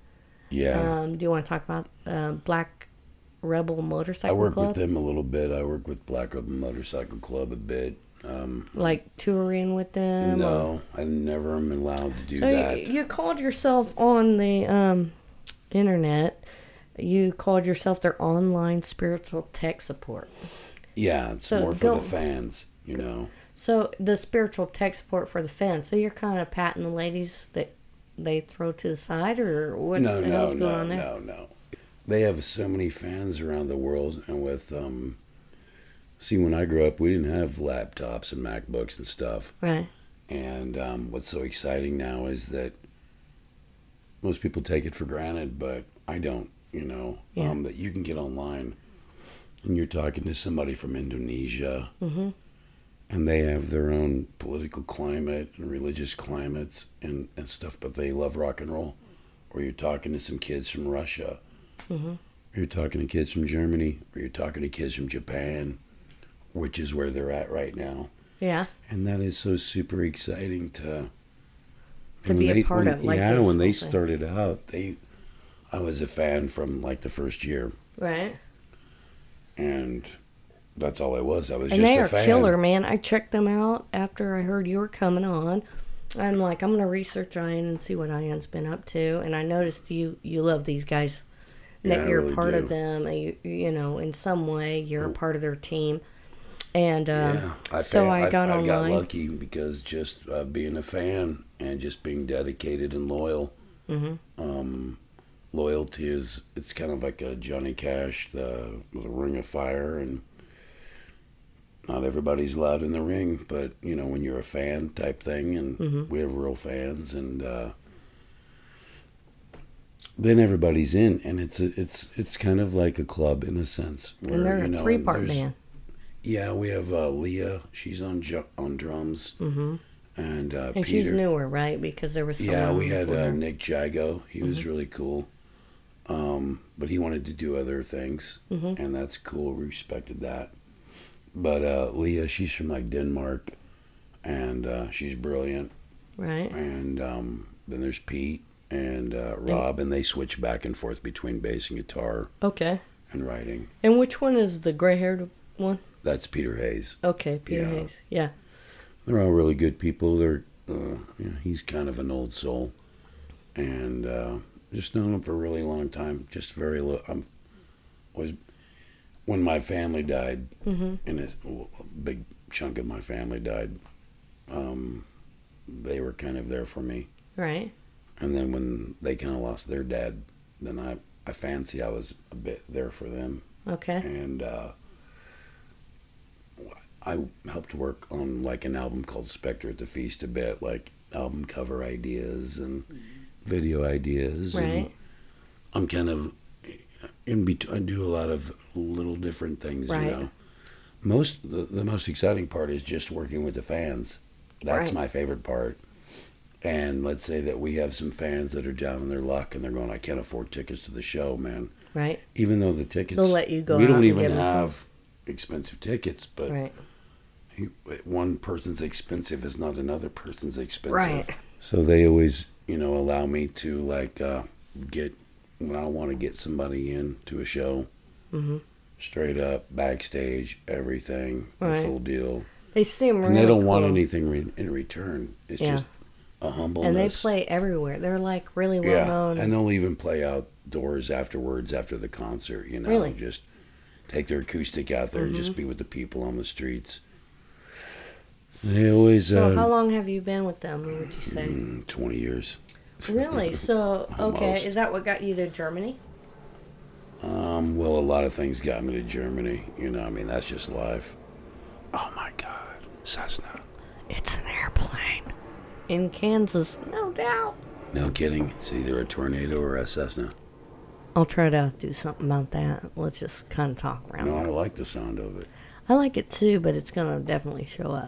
yeah, Um, do you want to talk about uh, Black Rebel I Motorcycle work Club? with them a little bit. I work with Black Rebel Motorcycle Club a bit. Um, Like touring with them? or- no, I never am allowed to do So that. you, you called yourself on the um, internet. You called yourself their online spiritual tech support. yeah, it's so more for go- the fans. you know. So the spiritual tech support for the fans. So you're kind of patting the ladies that they throw to the side, or what No, the no, hell's going no, on there? no, no. They have so many fans around the world, and with um, see, when I grew up, we didn't have laptops and MacBooks and stuff. Right. And um, what's so exciting now is that most people take it for granted, but I don't. You know, Yeah. um, that you can get online and you're talking to somebody from Indonesia, Mm-hmm. and they have their own political climate and religious climates and, and stuff, but they love rock and roll. Or you're talking to some kids from Russia, Mm-hmm. or you're talking to kids from Germany, or you're talking to kids from Japan, which is where they're at right now. Yeah. And that is so super exciting to To and be when a they- part when- of, like yeah, this when they whole thing. started out, they, I was a fan from like the first year, Right. and that's all I was. I was And just they a are fan. killer, man. I checked them out after I heard you were coming on. I'm like, I'm gonna research Ian and see what Ian's been up to. And I noticed you you love these guys. That Yeah, I you're really a part do. of them. And you you know, in some way, you're a part of their team. And um, Yeah, I so fa- I got I, I got online. lucky because just uh, being a fan and just being dedicated and loyal. Mm-hmm. Um, loyalty is it's kind of like a Johnny Cash, the, the Ring of Fire, and not everybody's allowed in the ring, but you know when you're a fan type thing, and Mm-hmm. we have real fans, and uh, then everybody's in, and it's a, it's it's kind of like a club in a sense. Where, And they're you a know, three and part there's- band. Yeah, we have uh, Leah. She's on ju- on drums, Mm-hmm. and uh, And Peter. she's newer, right? Because there was someone Yeah, we had before uh, her. Nick Jago. He Mm-hmm. was really cool, um, but he wanted to do other things, Mm-hmm. and that's cool. We respected that. But uh, Leah, she's from like Denmark, and uh, she's brilliant. Right. And um, then there's Pete and uh, Rob, and they switch back and forth between bass and guitar Okay. and writing. And which one is the gray haired one? That's Peter Hayes. Okay, Peter Yeah. Hayes. Yeah. They're all really good people. They're, uh, you know, he's kind of an old soul, and uh, just known him for a really long time. Just very little. I'm was when my family died, Mm-hmm. and a, a big chunk of my family died. Um, they were kind of there for me, Right. and then when they kind of lost their dad, then I I fancy I was a bit there for them, Okay. and. Uh, I helped work on like an album called Spectre at the Feast a bit, like album cover ideas and video ideas. Right. And I'm kind of in between. I do a lot of little different things, Right. you know. Most the, the most exciting part is just working with the fans. That's Right. my favorite part. And let's say that we have some fans that are down on their luck and they're going, I can't afford tickets to the show, man. Right. Even though the tickets, They'll let you go we out don't and even give them some. have expensive tickets, but Right. one person's expensive is not another person's expensive. Right. So they always, you know, allow me to like uh, get when I want to get somebody in to a show, Mm-hmm. straight up backstage, everything, the Right. full deal, They seem really and they don't cool. want anything re- in return. It's Yeah. just a humbleness. And they play everywhere. They're like really well yeah, known. and they'll even play outdoors afterwards after the concert. You know, Really? just take their acoustic out there and Mm-hmm. just be with the people on the streets. They always So uh, how long have you been with them, would you say? mm, twenty years. Really? So, okay. Almost. Is that what got you to Germany? Um, well, a lot of things got me to Germany. You know, I mean, that's just life. Oh my God, Cessna. It's an airplane. In Kansas, no doubt. No kidding. It's either a tornado or a Cessna. I'll try to do something about that. Let's just kind of talk around No, I it. like the sound of it. I like it too, but it's going to definitely show up.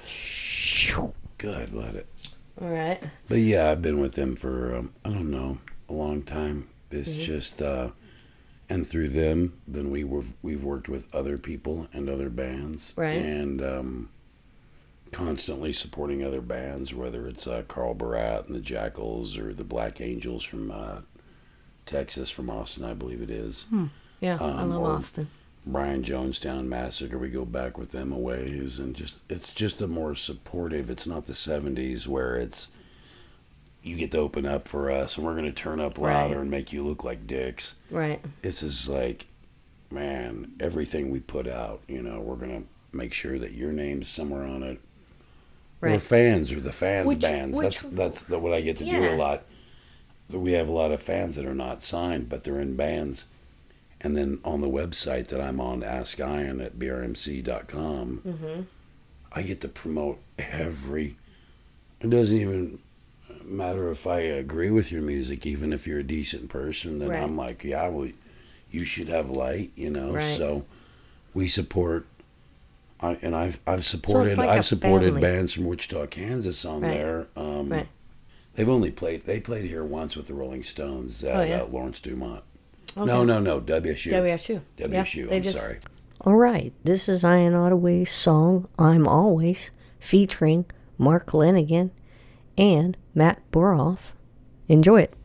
Good, let it. All right. But yeah, I've been with them for, um, I don't know, a long time. It's Mm-hmm. just, uh, and through them, then we were, we've worked with other people and other bands. Right. And um, constantly supporting other bands, whether it's uh, Carl Barat and the Jackals or the Black Angels from uh, Texas, from Austin, I believe it is. Yeah, I Um, love or- Austin. Brian Jonestown Massacre, we go back with them a ways, and just it's just a more supportive. It's not the seventies where it's you get to open up for us and we're going to turn up louder Right. and make you look like dicks. Right. This is like, man, everything we put out, you know, we're going to make sure that your name's somewhere on it. Right. Or fans, or the fans Which- bands. which- that's that's the, what I get to do Yeah. a lot. We have a lot of fans that are not signed, but they're in bands. And then on the website that I'm on, Ask Ian at B R M C dot com, Mm-hmm. I get to promote every. It doesn't even matter if I agree with your music, even if you're a decent person. Then Right. I'm like, yeah, well, you should have light, you know. Right. So we support. I and I've I've supported like a I've supported family. bands from Wichita, Kansas on Right. there. Um, Right. They've only played. They played here once with the Rolling Stones at Oh, yeah? uh, Lawrence Dumont. Okay. No, no, no. W S U. W S U. W S U. Yeah, they I'm just- sorry. All right, this is Ian Ottaway's song "I'm Always," featuring Mark Lanigan and Matt Boroff. Enjoy it.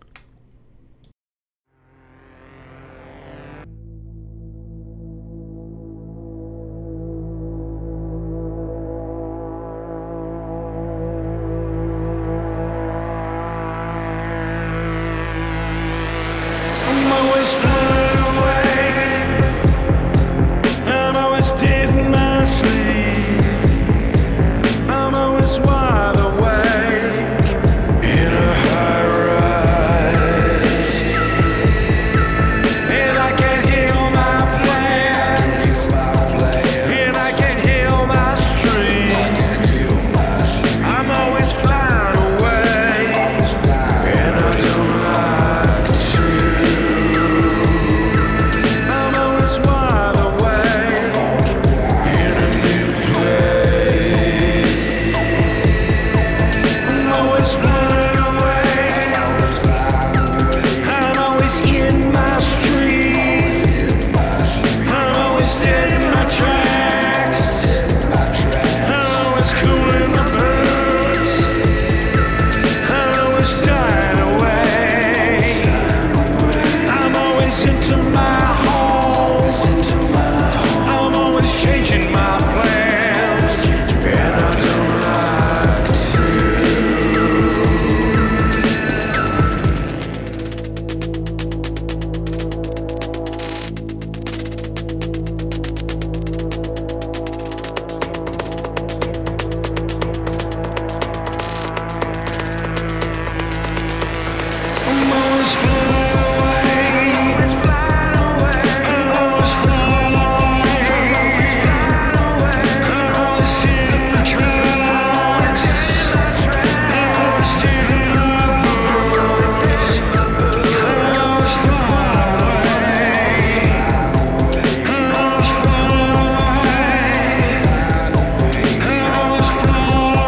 I'm always flying away. I'm always dead in my sleep. I'm always wide awake in a high rise. And I can heal my plans. And I can heal my street. I'm always flying away. And I don't like to. I'm always wide awake in a new place. I'm always flying away. I'm always in my street. I'm always dead in my tracks. I'm always cooling the birds. I'm always dying away. I'm always into my home. I'm always changing my plans. And I don't like to. I'm always flying away. Always flying away. I'm always flying away. Always flying away. I'm always dead in my tracks. I'm always dead in my boots. I'm always flying away. I'm always flying away. I'm always flying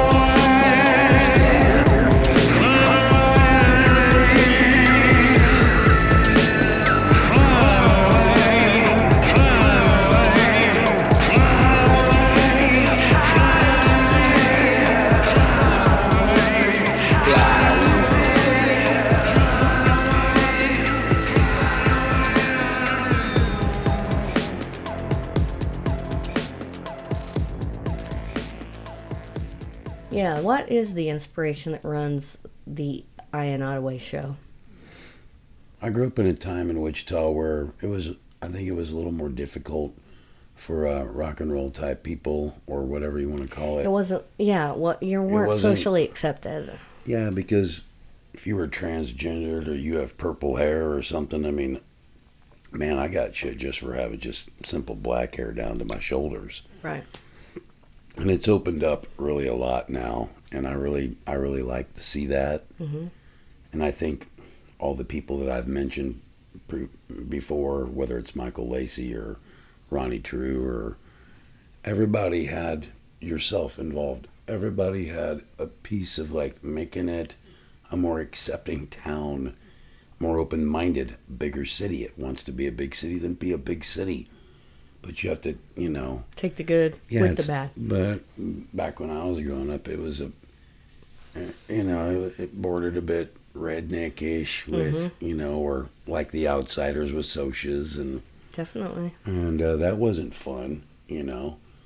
Yeah, what is the inspiration that runs the Ian Ottaway show? I grew up in a time in Wichita where it was, I think it was a little more difficult for uh, rock and roll type people, or whatever you want to call it. It wasn't, yeah, what you weren't wasn't- socially accepted. Yeah, because if you were transgendered or you have purple hair or something, I mean, man, I got shit just for having just simple black hair down to my shoulders. Right. And it's opened up really a lot now, and I really, I really like to see that. Mm-hmm. And I think all the people that I've mentioned pre- before, whether it's Michael Lacey or Ronnie True, or everybody had yourself involved. Everybody had a piece of like making it a more accepting town, more open-minded, bigger city. It wants to be a big city, then be a big city. But you have to, you know. Take the good Yeah, with the it's- bad. But back when I was growing up, it was a, you know, it bordered a bit redneck-ish with, Mm-hmm. you know, or like The Outsiders with Socias, and Definitely. and uh, that wasn't fun, you know.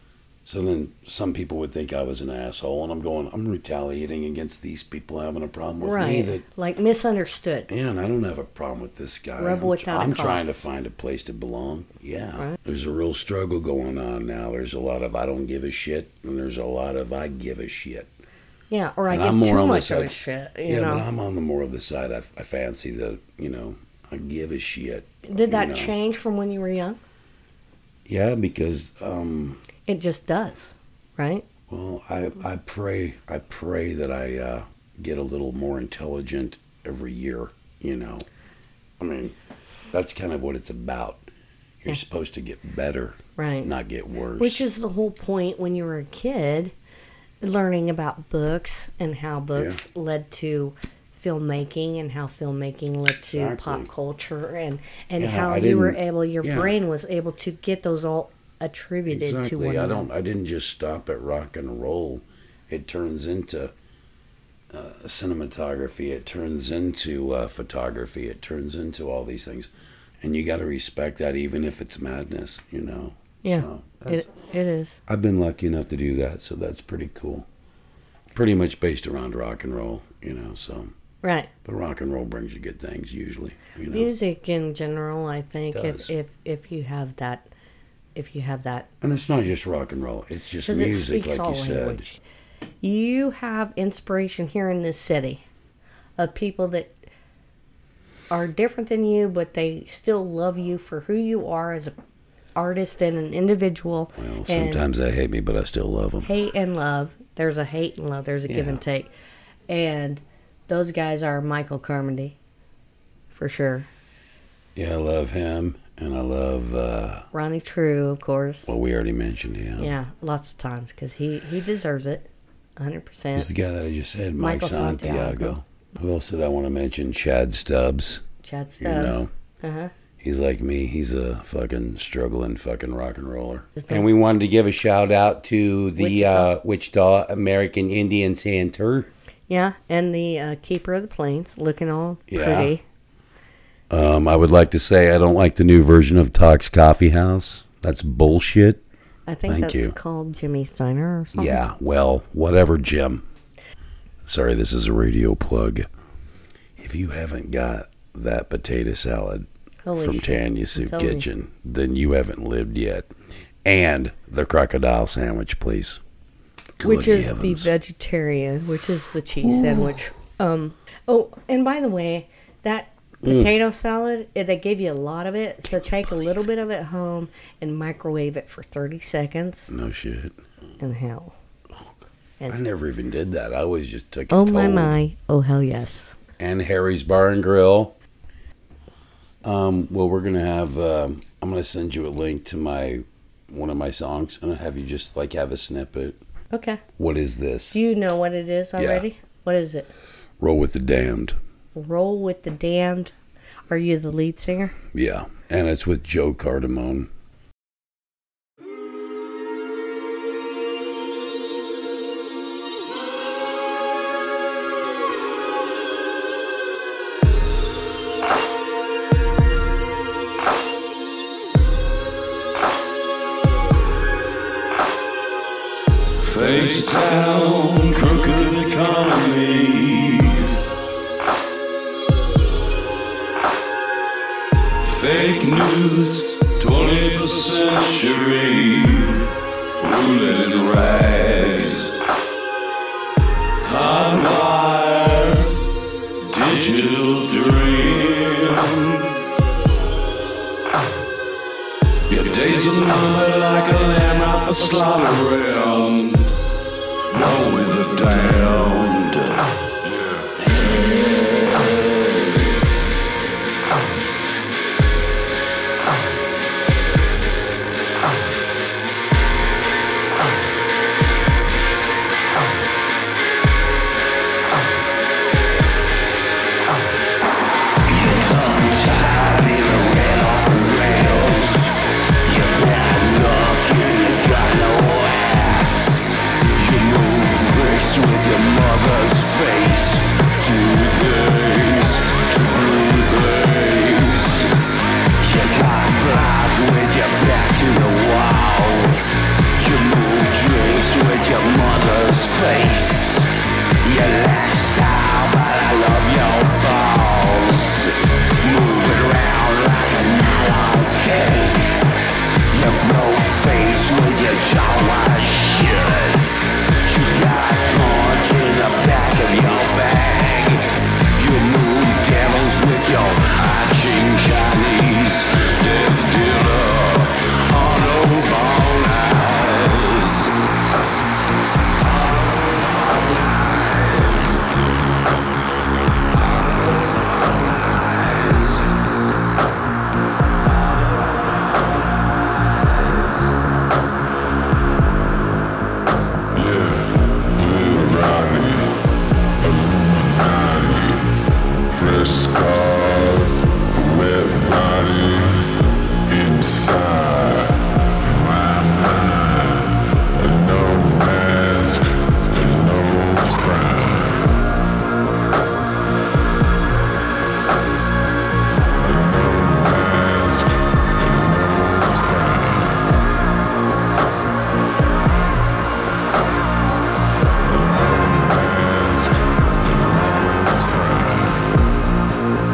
So then some people would think I was an asshole, and I'm going, I'm retaliating against these people having a problem with right. me. That, like misunderstood. yeah, and I don't have a problem with this guy. Rebel I'm, without a I'm cause. trying to find a place to belong. Yeah. Right. There's a real struggle going on now. There's a lot of I don't give a shit, and there's a lot of I give a shit. Yeah, or I And give I'm more too on the much of side- a shit. You yeah, know? but I'm on the more of the side. I, I fancy the, you know, I give a shit. Did that you know. change from when you were young? Yeah, because, um, It just does, right? well, I, I pray, I pray that I uh, get a little more intelligent every year, you know. I mean, that's kind of what it's about. You're Yeah. supposed to get better, Right. not get worse. Which is the whole point when you were a kid, learning about books and how books led to filmmaking and how filmmaking led to Exactly. pop culture and, and Yeah, how I you were didn't- able, your yeah. brain was able to get those all attributed to one Exactly. I another. don't. I didn't just stop at rock and roll. It turns into uh, cinematography. It turns into uh, photography. It turns into all these things, and you got to respect that, even if it's madness. You know. Yeah, So that's- it, it is. I've been lucky enough to do that, so that's pretty cool. Pretty much based around rock and roll, you know. So, Right. but rock and roll brings you good things usually. You know. Music in general, I think, if, Does. if if you have that, if you have that, And it's not just rock and roll. It's just because it music, speaks like all you said. language. You have inspiration here in this city of people that are different than you, but they still love you for who you are as an artist and an individual. Well, and sometimes they hate me, but I still love them. hate and love. There's a hate and love. There's a give Yeah. and take, and those guys are Michael Carmody, for sure. Yeah, I love him, and I love. Uh, Ronnie True, of course. well, we already mentioned him. Yeah, lots of times because he he deserves it, hundred Who's percent. the guy that I just said? Mike Michael Santiago. Santiago. Who else did I want to mention? Chad Stubbs. Chad You Stubbs. know, Uh huh. he's like me. He's a fucking struggling fucking rock and roller. Is that- And we wanted to give a shout out to the Wichita. uh, Wichita American Indian Center. Yeah, and the uh, keeper of the plains, looking all Yeah. pretty. Um, I would like to say I don't like the new version of Talks Coffee House. That's bullshit. I think Thank that's you. called Jimmy Steiner or something. Yeah, well, whatever, Jim. Sorry, this is a radio plug. If you haven't got that potato salad Holy from shit. Tanya I'm Soup telling you. Kitchen, then you haven't lived yet. And the crocodile sandwich, please. Which Good is heavens. the vegetarian, which is the cheese sandwich. Um. Oh, and by the way, that Mm. potato salad, eh, they gave you a lot of it, so take a little bit of it home and microwave it for thirty seconds No shit. in hell. I never even did that. I always just took it Oh cold. my my! Oh hell yes! And Harry's Bar and Grill. Um, well, we're gonna have. Um, I'm gonna send you a link to my one of my songs, and I'll have you just like have a snippet. Okay. What is this? Do you know what it is already? What is it? Roll with the Damned. Roll with the Damned. Are you the lead singer? Yeah, and it's with Joe Cardamone. Face down, crooked economy. Fake news, twenty-first century. Ruling in rags. Hardwired, digital dreams. Your days are numbered like a lamb out for slaughtering. Roll with the damned. With your mother's face, two things, two things. You got blood with your back to the wall. You moved face, your lifestyle, but I love your balls. Moving around like a nylon cake. Your broke face with your jaw shut. You got corns in the back of your bag. You move devils with your hatching Chinese death dealer autobahn eyes. Fresh scars, wet body inside my mind. No mask, no crime. No mask, no crime. No mask, no crime.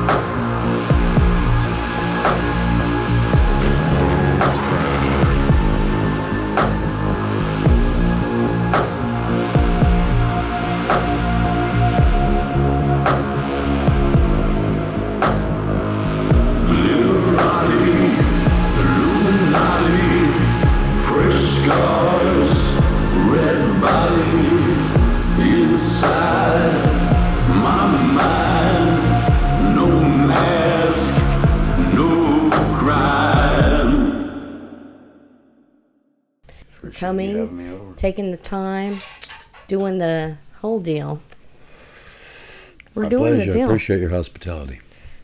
Coming, taking the time, doing the whole deal. We're My doing pleasure. the deal. I appreciate your hospitality.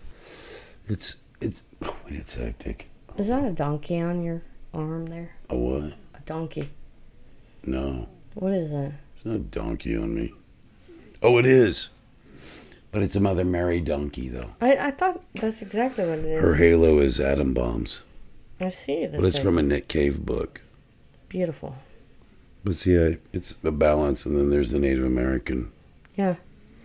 It's it's oh, it's hectic. Is that a donkey on your arm there? A what? A donkey. No, What is that? there's no donkey on me. Oh, it is. But it's a Mother Mary donkey, though. I, I thought that's exactly what it is. Her halo is atom bombs. I see that. But it's thing. from a Nick Cave book. Beautiful. But see, I, it's a balance, and then there's the Native American. Yeah.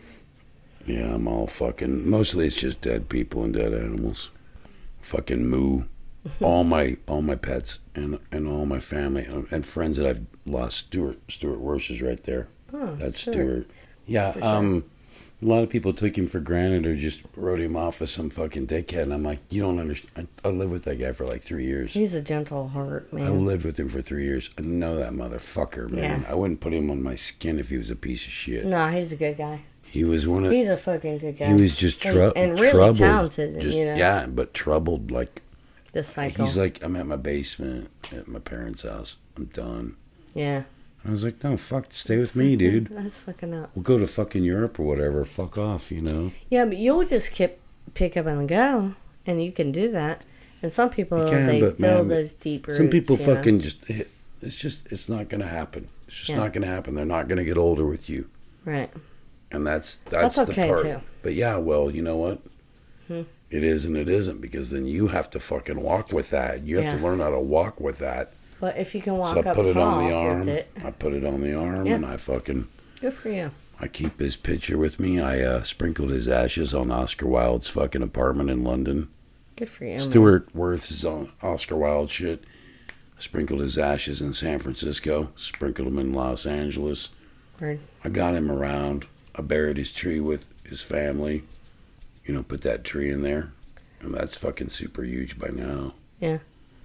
Yeah, I'm all fucking... Mostly it's just dead people and dead animals. Fucking moo. all my all my pets and and all my family and, and friends that I've lost. Stuart Stuart Worse is right there. Oh, That's Stuart. Stuart. Yeah, For sure. um... A lot of people took him for granted or just wrote him off as some fucking dickhead. And I'm like, you don't understand. I, I lived with that guy for like three years. He's a gentle heart, man. I lived with him for three years. I know that motherfucker, man. Yeah. I wouldn't put him on my skin if he was a piece of shit. No, he's a good guy. He was one of... He's a fucking good guy. He was just tr- and, and really troubled. talented, Just, you know. Yeah, but troubled. Like, The cycle. he's like, I'm at my basement at my parents' house. I'm done. yeah. I was like, no, fuck, stay with me, dude. That's fucking up. We'll go to fucking Europe or whatever. Fuck off, you know? Yeah, but you'll just keep, pick up and go, and you can do that. And some people, You can, they but, feel man, those deep roots. Some people you know? fucking just... It's just, it's not going to happen. It's just Yeah. not going to happen. They're not going to get older with you. Right. And that's that's, That's the okay, part. too. But yeah, well, you know what? Hmm. It is and it isn't, because then you have to fucking walk with that. You have Yeah. to learn how to walk with that. But if you can walk So I up put it tall on the arm. with it, I put it on the arm, Yeah. and I fucking good for you. I keep his picture with me. I uh, sprinkled his ashes on Oscar Wilde's fucking apartment in London. Good for you. man. Stuart Worth is on Oscar Wilde shit. Sprinkled his ashes in San Francisco. Sprinkled them in Los Angeles. Word. I got him around. I buried his tree with his family. You know, put that tree in there. And that's fucking super huge by now. Yeah.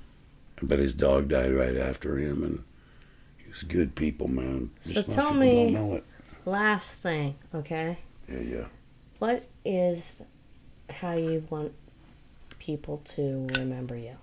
But his dog died right after him, and he was good people, man. So Just most tell people me- don't know it. Last thing, okay? Yeah, yeah. What is how you want people to remember you?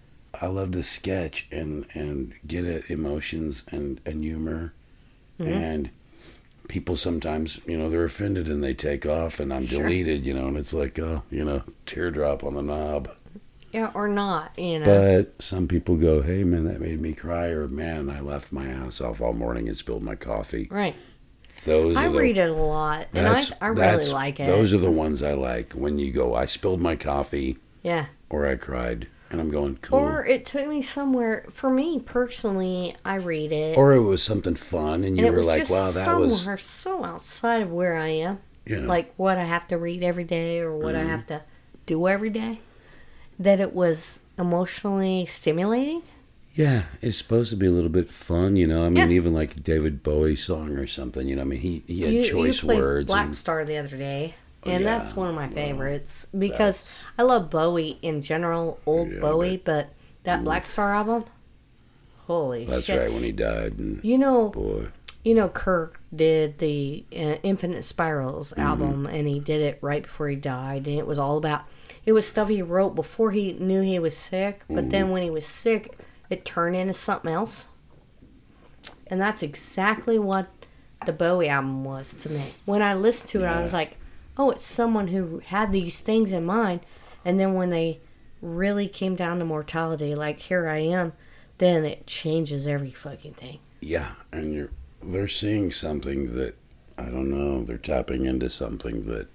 I love to sketch and, and get at emotions and, and humor. Mm-hmm. And people sometimes, you know, they're offended and they take off, and I'm Sure. deleted, you know, and it's like, oh, you know, teardrop on the knob. Yeah, or not, you know. But some people go, hey, man, that made me cry, or man, I left my ass off all morning and spilled my coffee. Right. Those I are the, read it a lot, and I, that's- I really that's- like it. Those are the ones I like when you go, I spilled my coffee yeah. or I cried. And I'm going, cool. Or it took me somewhere. For me personally, I read it. Or it was something fun, and you and it were was like, just wow, that somewhere was... so outside of where I am. Yeah. Like what I have to read every day or what Mm-hmm. I have to do every day. That it was emotionally stimulating. Yeah, it's supposed to be a little bit fun, you know. I mean, Yeah. even like a David Bowie song or something, you know. I mean, he, he had You, choice you played words. Black and, Star the other day. And yeah, that's one of my well, favorites. Because I love Bowie in general, old Yeah, Bowie, but, that Black Star album, holy that's shit. right, when he died. And You know, boy, you know, Kirk did the uh, Infinite Spirals Mm-hmm. album, and he did it right before he died, and it was all about, it was stuff he wrote before he knew he was sick, but Mm-hmm. then when he was sick, it turned into something else. And that's exactly what the Bowie album was to me. When I listened to it, I Yeah. was like, oh, it's someone who had these things in mind, and then when they really came down to mortality, like Here I Am, then it changes every fucking thing. yeah, and you're they're seeing something that, I don't know, they're tapping into something that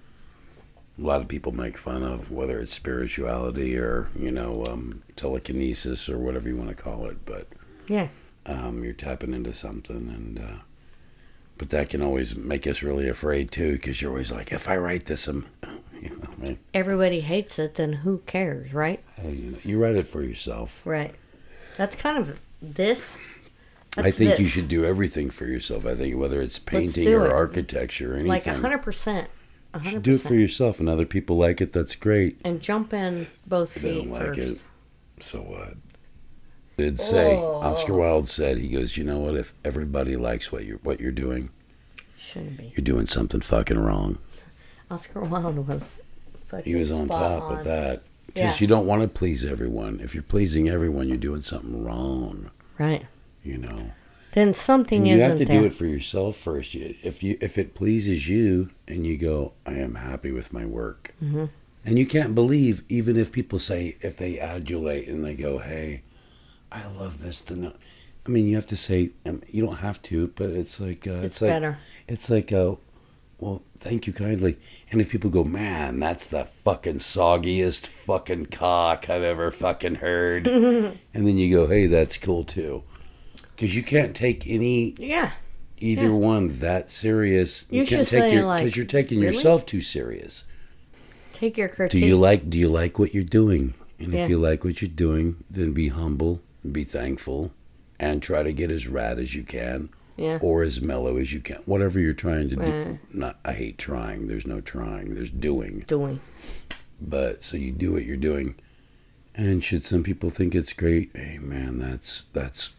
a lot of people make fun of, whether it's spirituality or, you know, um, telekinesis or whatever you want to call it, but Yeah. um, you're tapping into something, and uh, but that can always make us really afraid too, because you're always like, if I write this, I'm, you know, what I mean, Everybody hates it, then who cares, right? hey, you, know, you write it for yourself. Right. That's kind of this. I That's think you this. should do everything for yourself. I think whether it's painting do or it. architecture or anything, Like a hundred percent. A you hundred should do it for percent. yourself, and other people like it. That's great. And jump in both If they feet don't like first. it, so what? Did say Oh. Oscar Wilde said, he goes, you know what? If everybody likes what you're what you're doing, Shouldn't be. you're doing something fucking wrong. Oscar Wilde was fucking He was on spot top on. with that. Because Yeah. you don't want to please everyone. If you're pleasing everyone, you're doing something wrong. Right. You know. Then something And you isn't have to there. do it for yourself first. You- If you if it pleases you and you go, I am happy with my work. Mm-hmm. And you can't believe, even if people say, if they adulate and they go, hey, I love this to know. I mean, you have to say, um, you don't have to, but it's like, uh, It's it's, like, better. It's like, uh, well, thank you kindly. And if people go, man, that's the fucking soggiest fucking cock I've ever fucking heard. And then you go, hey, that's cool too. Because you can't take any, Yeah. either Yeah. one that serious. You can't should take say, your, like, because you're taking really? yourself too serious. Take your Do critique. you like, do you like what you're doing? And Yeah. if you like what you're doing, then be humble and be thankful and try to get as rad as you can. Yeah. Or as mellow as you can. Whatever you're trying to Right. do. Not, I hate trying. There's no trying. There's doing. Doing. But so you do what you're doing. And should some people think it's great? Hey man, that's that's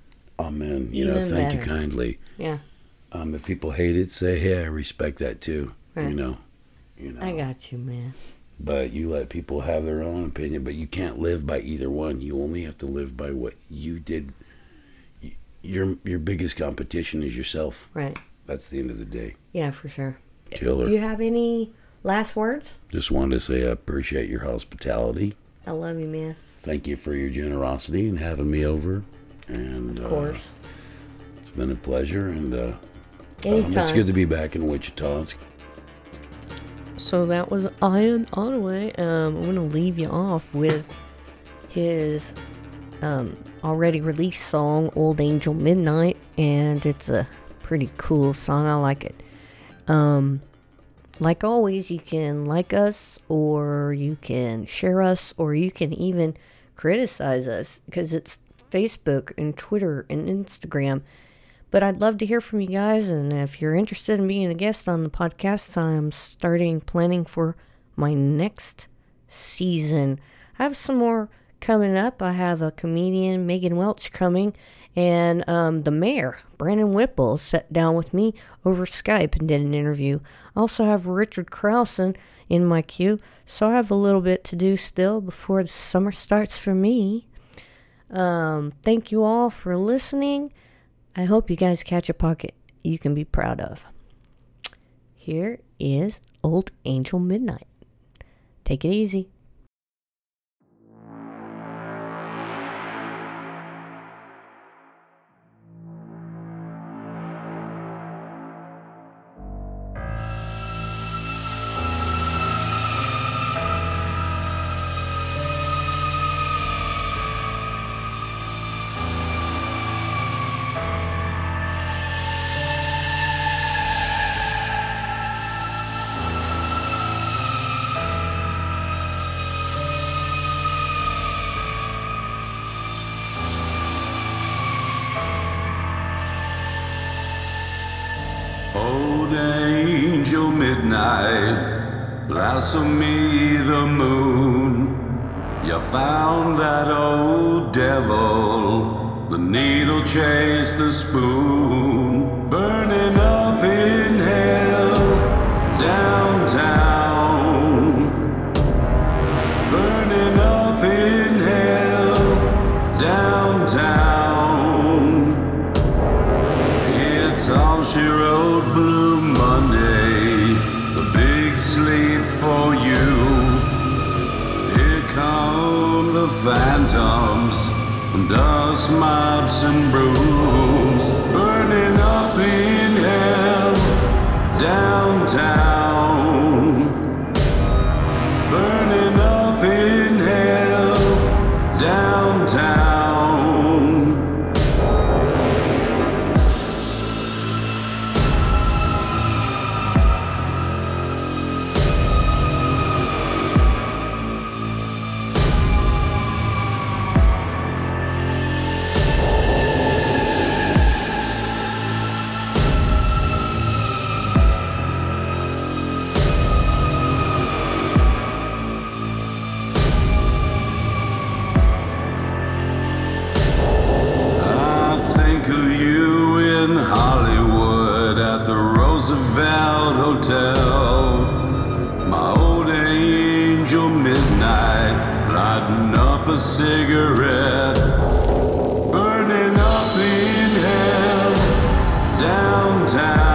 amen. You know, Even thank you better. kindly. Yeah. Um, if people hate it, say, hey, I respect that too. Right. You know. You know. I got you, man. But you let people have their own opinion, but you can't live by either one. You only have to live by what you did. Y- Your your biggest competition is yourself. Right. That's the end of the day. Yeah, for sure. Killer. Do you have any last words? Just wanted to say I appreciate your hospitality. I love you, man. Thank you for your generosity and having me over. And Of course. Uh, it's been a pleasure, and uh, um, Anytime. it's good to be back in Wichita. It's So that was Ian Ottaway. Um, I'm going to leave you off with his um, already released song, Old Angel Midnight. And it's a pretty cool song. I like it. Um, like always, you can like us, or you can share us, or you can even criticize us, because it's Facebook and Twitter and Instagram. But I'd love to hear from you guys, and if you're interested in being a guest on the podcast, I'm starting planning for my next season. I have some more coming up. I have a comedian, Megan Welch, coming, and um, the mayor, Brandon Whipple, sat down with me over Skype and did an interview. I also have Richard Krausen in my queue, so I have a little bit to do still before the summer starts for me. Um, thank you all for listening. I hope you guys catch a pocket you can be proud of. Here is Old Angel Midnight. Take it easy. Old angel midnight, blaspheme me the moon. You found that old devil, the needle chased the spoon. Burning up in hell, downtown. Burning up in hell, downtown. It's all she wrote, Blue Monday, the big sleep for you. Here come the phantoms, dust mops and brooms. Burning up in hell, downtown. Burning up in hell, downtown. Roosevelt Hotel, my old angel midnight, lighting up a cigarette, burning up in hell, downtown.